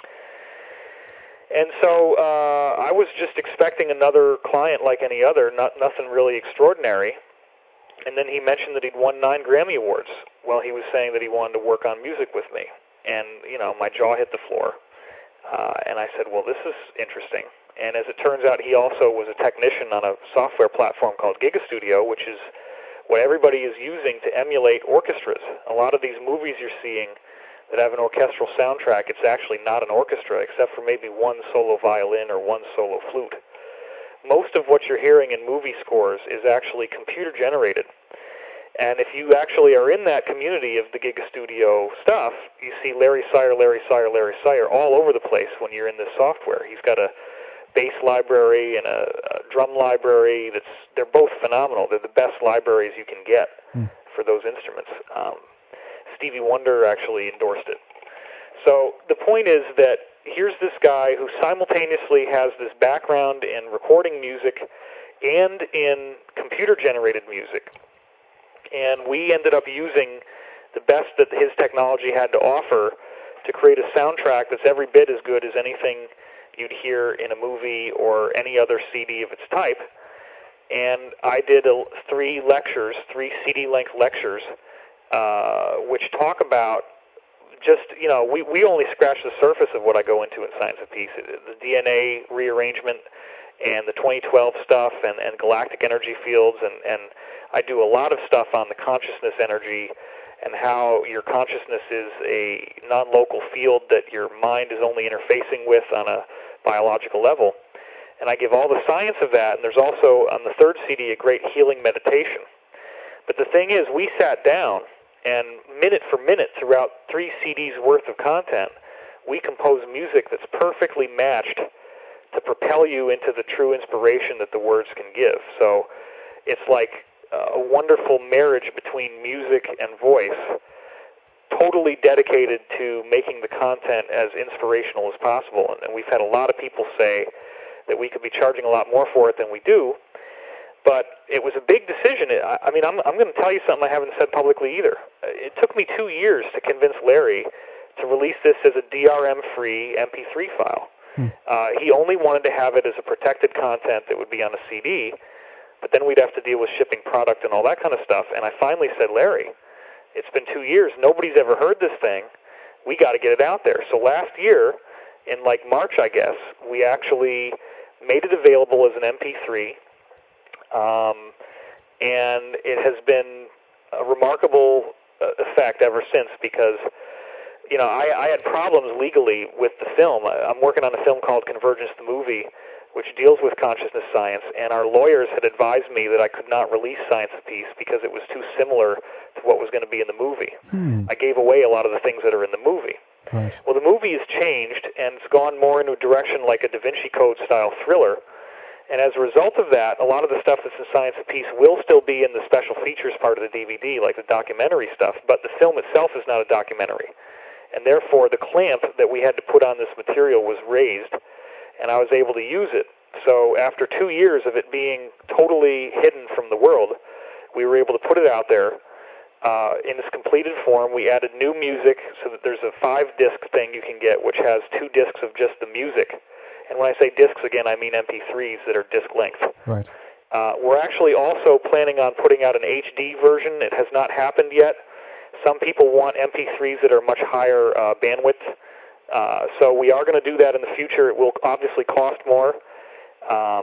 S2: And so uh, I was just expecting another client like any other, not nothing really extraordinary. And then he mentioned that he'd won nine Grammy Awards. Well, he was saying that he wanted to work on music with me. And, you know, my jaw hit the floor. Uh, and I said, well, this is interesting. And as it turns out, he also was a technician on a software platform called GigaStudio, which is what everybody is using to emulate orchestras. A lot of these movies you're seeing that have an orchestral soundtrack, it's actually not an orchestra, except for maybe one solo violin or one solo flute. Most of what you're hearing in movie scores is actually computer-generated. And if you actually are in that community of the GigaStudio stuff, you see Larry Sire, Larry Sire, Larry Sire all over the place when you're in this software. He's got a bass library and a, a drum library. That's they're both phenomenal. They're the best libraries you can get mm. for those instruments. Um, Stevie Wonder actually endorsed it. So the point is that here's this guy who simultaneously has this background in recording music and in computer-generated music. And we ended up using the best that his technology had to offer to create a soundtrack that's every bit as good as anything you'd hear in a movie or any other C D of its type. And I did a, three lectures, three C D-length lectures, uh, which talk about just, you know, we, we only scratch the surface of what I go into in Science of Peace. The D N A rearrangement and the twenty twelve stuff and, and galactic energy fields, and, and I do a lot of stuff on the consciousness energy and how your consciousness is a non-local field that your mind is only interfacing with on a biological level. And I give all the science of that, and there's also, on the third C D, a great healing meditation. But the thing is, we sat down, and minute for minute, throughout three C Ds worth of content, we compose music that's perfectly matched to propel you into the true inspiration that the words can give. So it's like a wonderful marriage between music and voice, totally dedicated to making the content as inspirational as possible. And we've had a lot of people say that we could be charging a lot more for it than we do. But it was a big decision. I mean, I'm, I'm going to tell you something I haven't said publicly either. It took me two years to convince Larry to release this as a D R M-free M P three file. Hmm. Uh, he only wanted to have it as a protected content that would be on a C D, but then we'd have to deal with shipping product and all that kind of stuff. And I finally said, Larry, it's been two years. Nobody's ever heard this thing. We got to get it out there. So last year, in like March, I guess, we actually made it available as an M P three. Um, and it has been a remarkable uh, effect ever since because, you know, I, I had problems legally with the film. I, I'm working on a film called Convergence the Movie which deals with consciousness science, and our lawyers had advised me that I could not release Science of Peace because it was too similar to what was going to be in the movie.
S1: Hmm.
S2: I gave away a lot of the things that are in the movie.
S1: Right.
S2: Well, the movie has changed, and it's gone more into a direction like a Da Vinci Code-style thriller. And as a result of that, a lot of the stuff that's in Science of Peace will still be in the special features part of the D V D, like the documentary stuff, but the film itself is not a documentary. And therefore, the clamp that we had to put on this material was raised, and I was able to use it. So after two years of it being totally hidden from the world, we were able to put it out there uh, in its completed form. We added new music so that there's a five-disc thing you can get, which has two discs of just the music. And when I say discs, again, I mean M P threes that are disc length.
S1: Right.
S2: Uh, we're actually also planning on putting out an H D version. It has not happened yet. Some people want M P threes that are much higher uh, bandwidth. Uh, so we are going to do that in the future. It will obviously cost more. Um,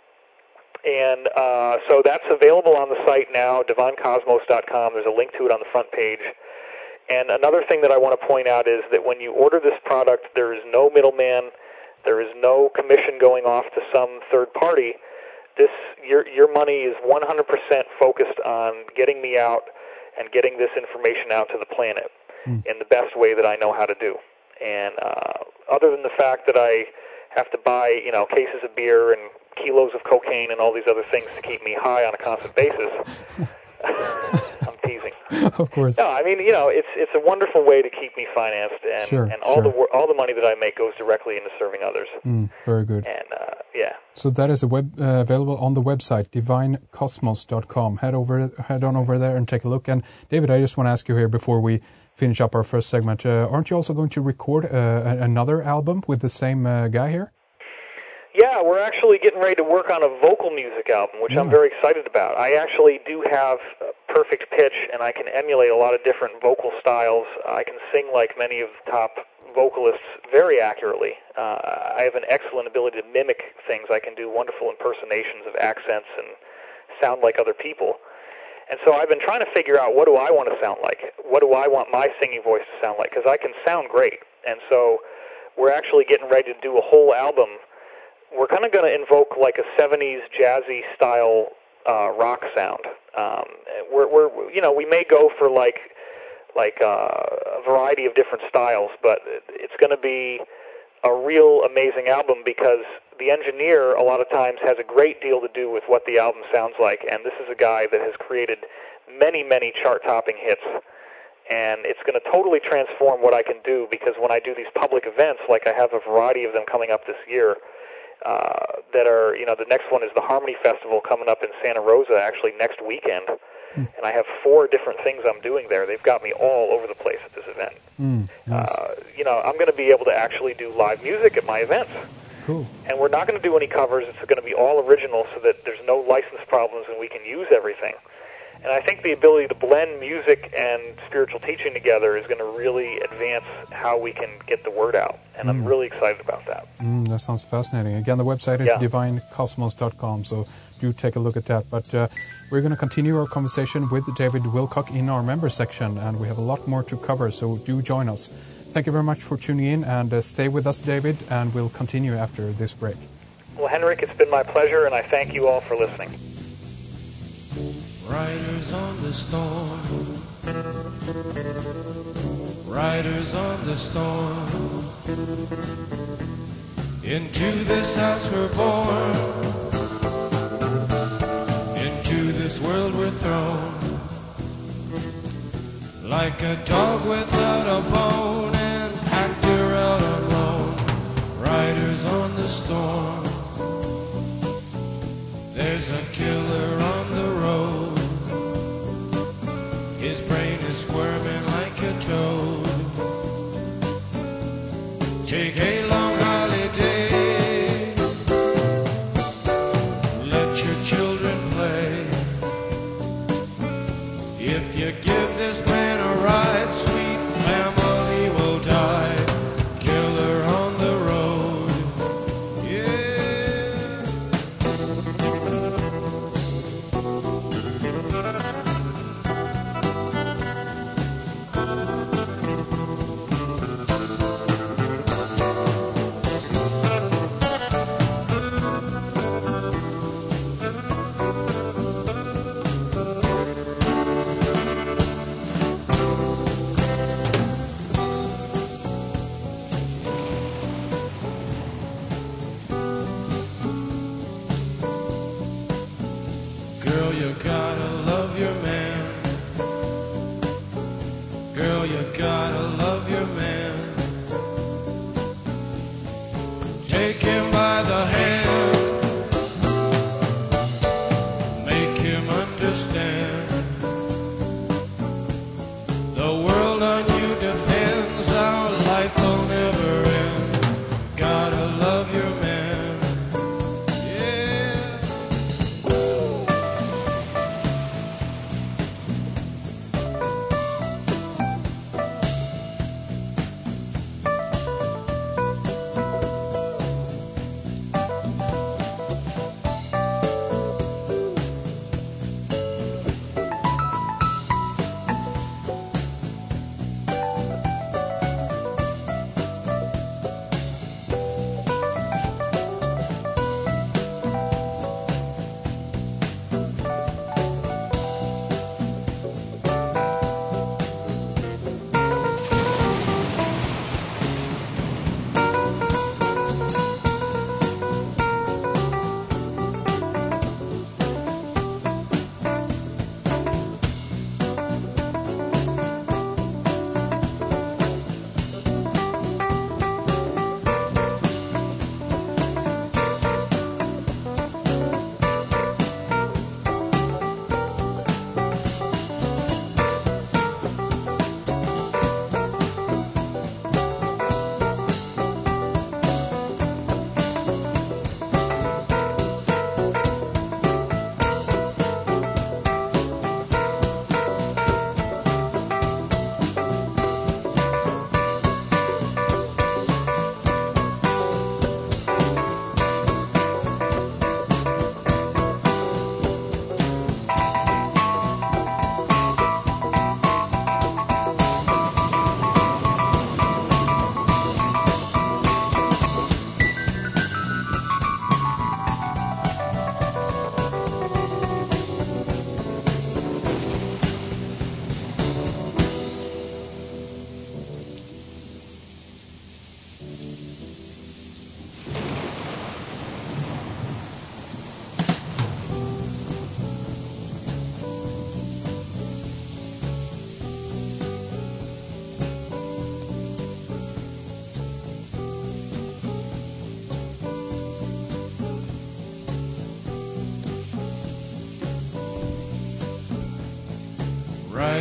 S2: and uh, so that's available on the site now, divine cosmos dot com. There's a link to it on the front page. And another thing that I want to point out is that when you order this product, there is no middleman. There is no commission going off to some third party. This your your money is one hundred percent focused on getting me out and getting this information out to the planet mm. in the best way that I know how to do. And uh, other than the fact that I have to buy, you know, cases of beer and kilos of cocaine and all these other things to keep me high on a constant basis, I'm teasing.
S1: Of course.
S2: No, I mean, you know, it's it's a wonderful way to keep me financed, and,
S1: sure,
S2: and all
S1: sure.
S2: the all the money that I make goes directly into serving others.
S1: Mm, very good.
S2: And uh, yeah.
S1: So that is a web uh, available on the website divine cosmos dot com. Head over, head on over there and take a look. And David, I just want to ask you here before we finish up our first segment, uh, aren't you also going to record uh, another album with the same uh, guy here?
S2: Yeah, we're actually getting ready to work on a vocal music album, which yeah. I'm very excited about. I actually do have a perfect pitch, and I can emulate a lot of different vocal styles. I can sing like many of the top vocalists very accurately. Uh, I have an excellent ability to mimic things. I can do wonderful impersonations of accents and sound like other people. And so I've been trying to figure out, what do I want to sound like? What do I want my singing voice to sound like? Because I can sound great. And so we're actually getting ready to do a whole album. We're kind of going to invoke like a seventies jazzy style uh, rock sound. Um, we're, we're, you know, we may go for like like uh, a variety of different styles, but it's going to be a real amazing album because the engineer a lot of times has a great deal to do with what the album sounds like, and this is a guy that has created many, many chart-topping hits, and it's going to totally transform what I can do because when I do these public events, like I have a variety of them coming up this year, Uh, that are, you know, the next one is the Harmony Festival coming up in Santa Rosa actually next weekend. Mm. And I have four different things I'm doing there. They've got me all over the place at this event.
S1: Mm, nice.
S2: uh, you know, I'm going to be able to actually do live music at my events.
S1: Cool.
S2: And we're not going to do any covers. It's going to be all original so that there's no license problems and we can use everything. And I think the ability to blend music and spiritual teaching together is going to really advance how we can get the word out. And mm. I'm really excited about that.
S1: Mm, that sounds fascinating. Again, the website is yeah. divine cosmos dot com, so do take a look at that. But uh, we're going to continue our conversation with David Wilcock in our member section, and we have a lot more to cover, so do join us. Thank you very much for tuning in, and uh, stay with us, David, and we'll continue after this break.
S2: Well, Henrik, it's been my pleasure, and I thank you all for listening.
S3: Riders on the storm, riders on the storm, into this house we're born, into this world we're thrown, like a dog without a bone, an actor out alone, riders on the storm, there's a killer on the road. His brain is squirming like a toad. Take a long holiday. Let your children play. If you give this man a ride, sweet family will die. Killer on the road. Yeah.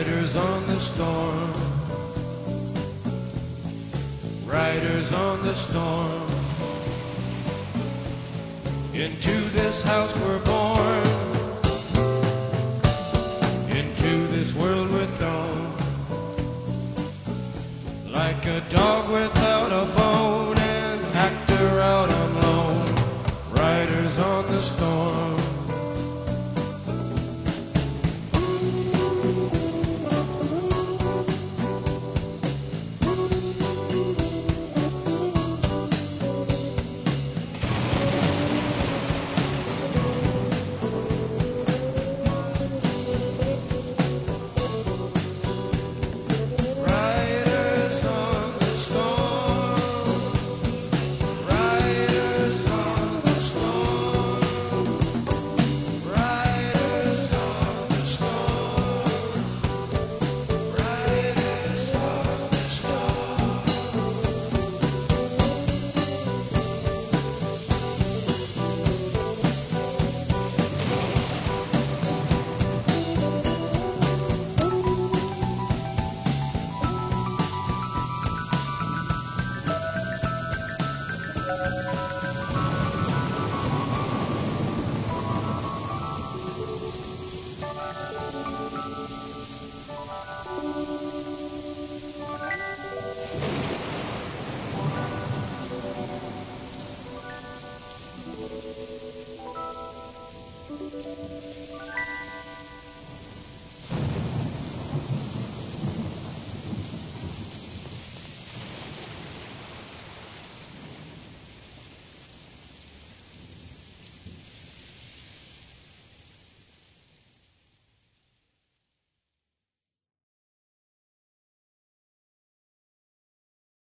S3: Riders on the storm. Riders on the storm. Into this house we're born. Into this world we're thrown. Like a dog without a bone, an actor out on loan. Riders on the storm.
S4: Thank you.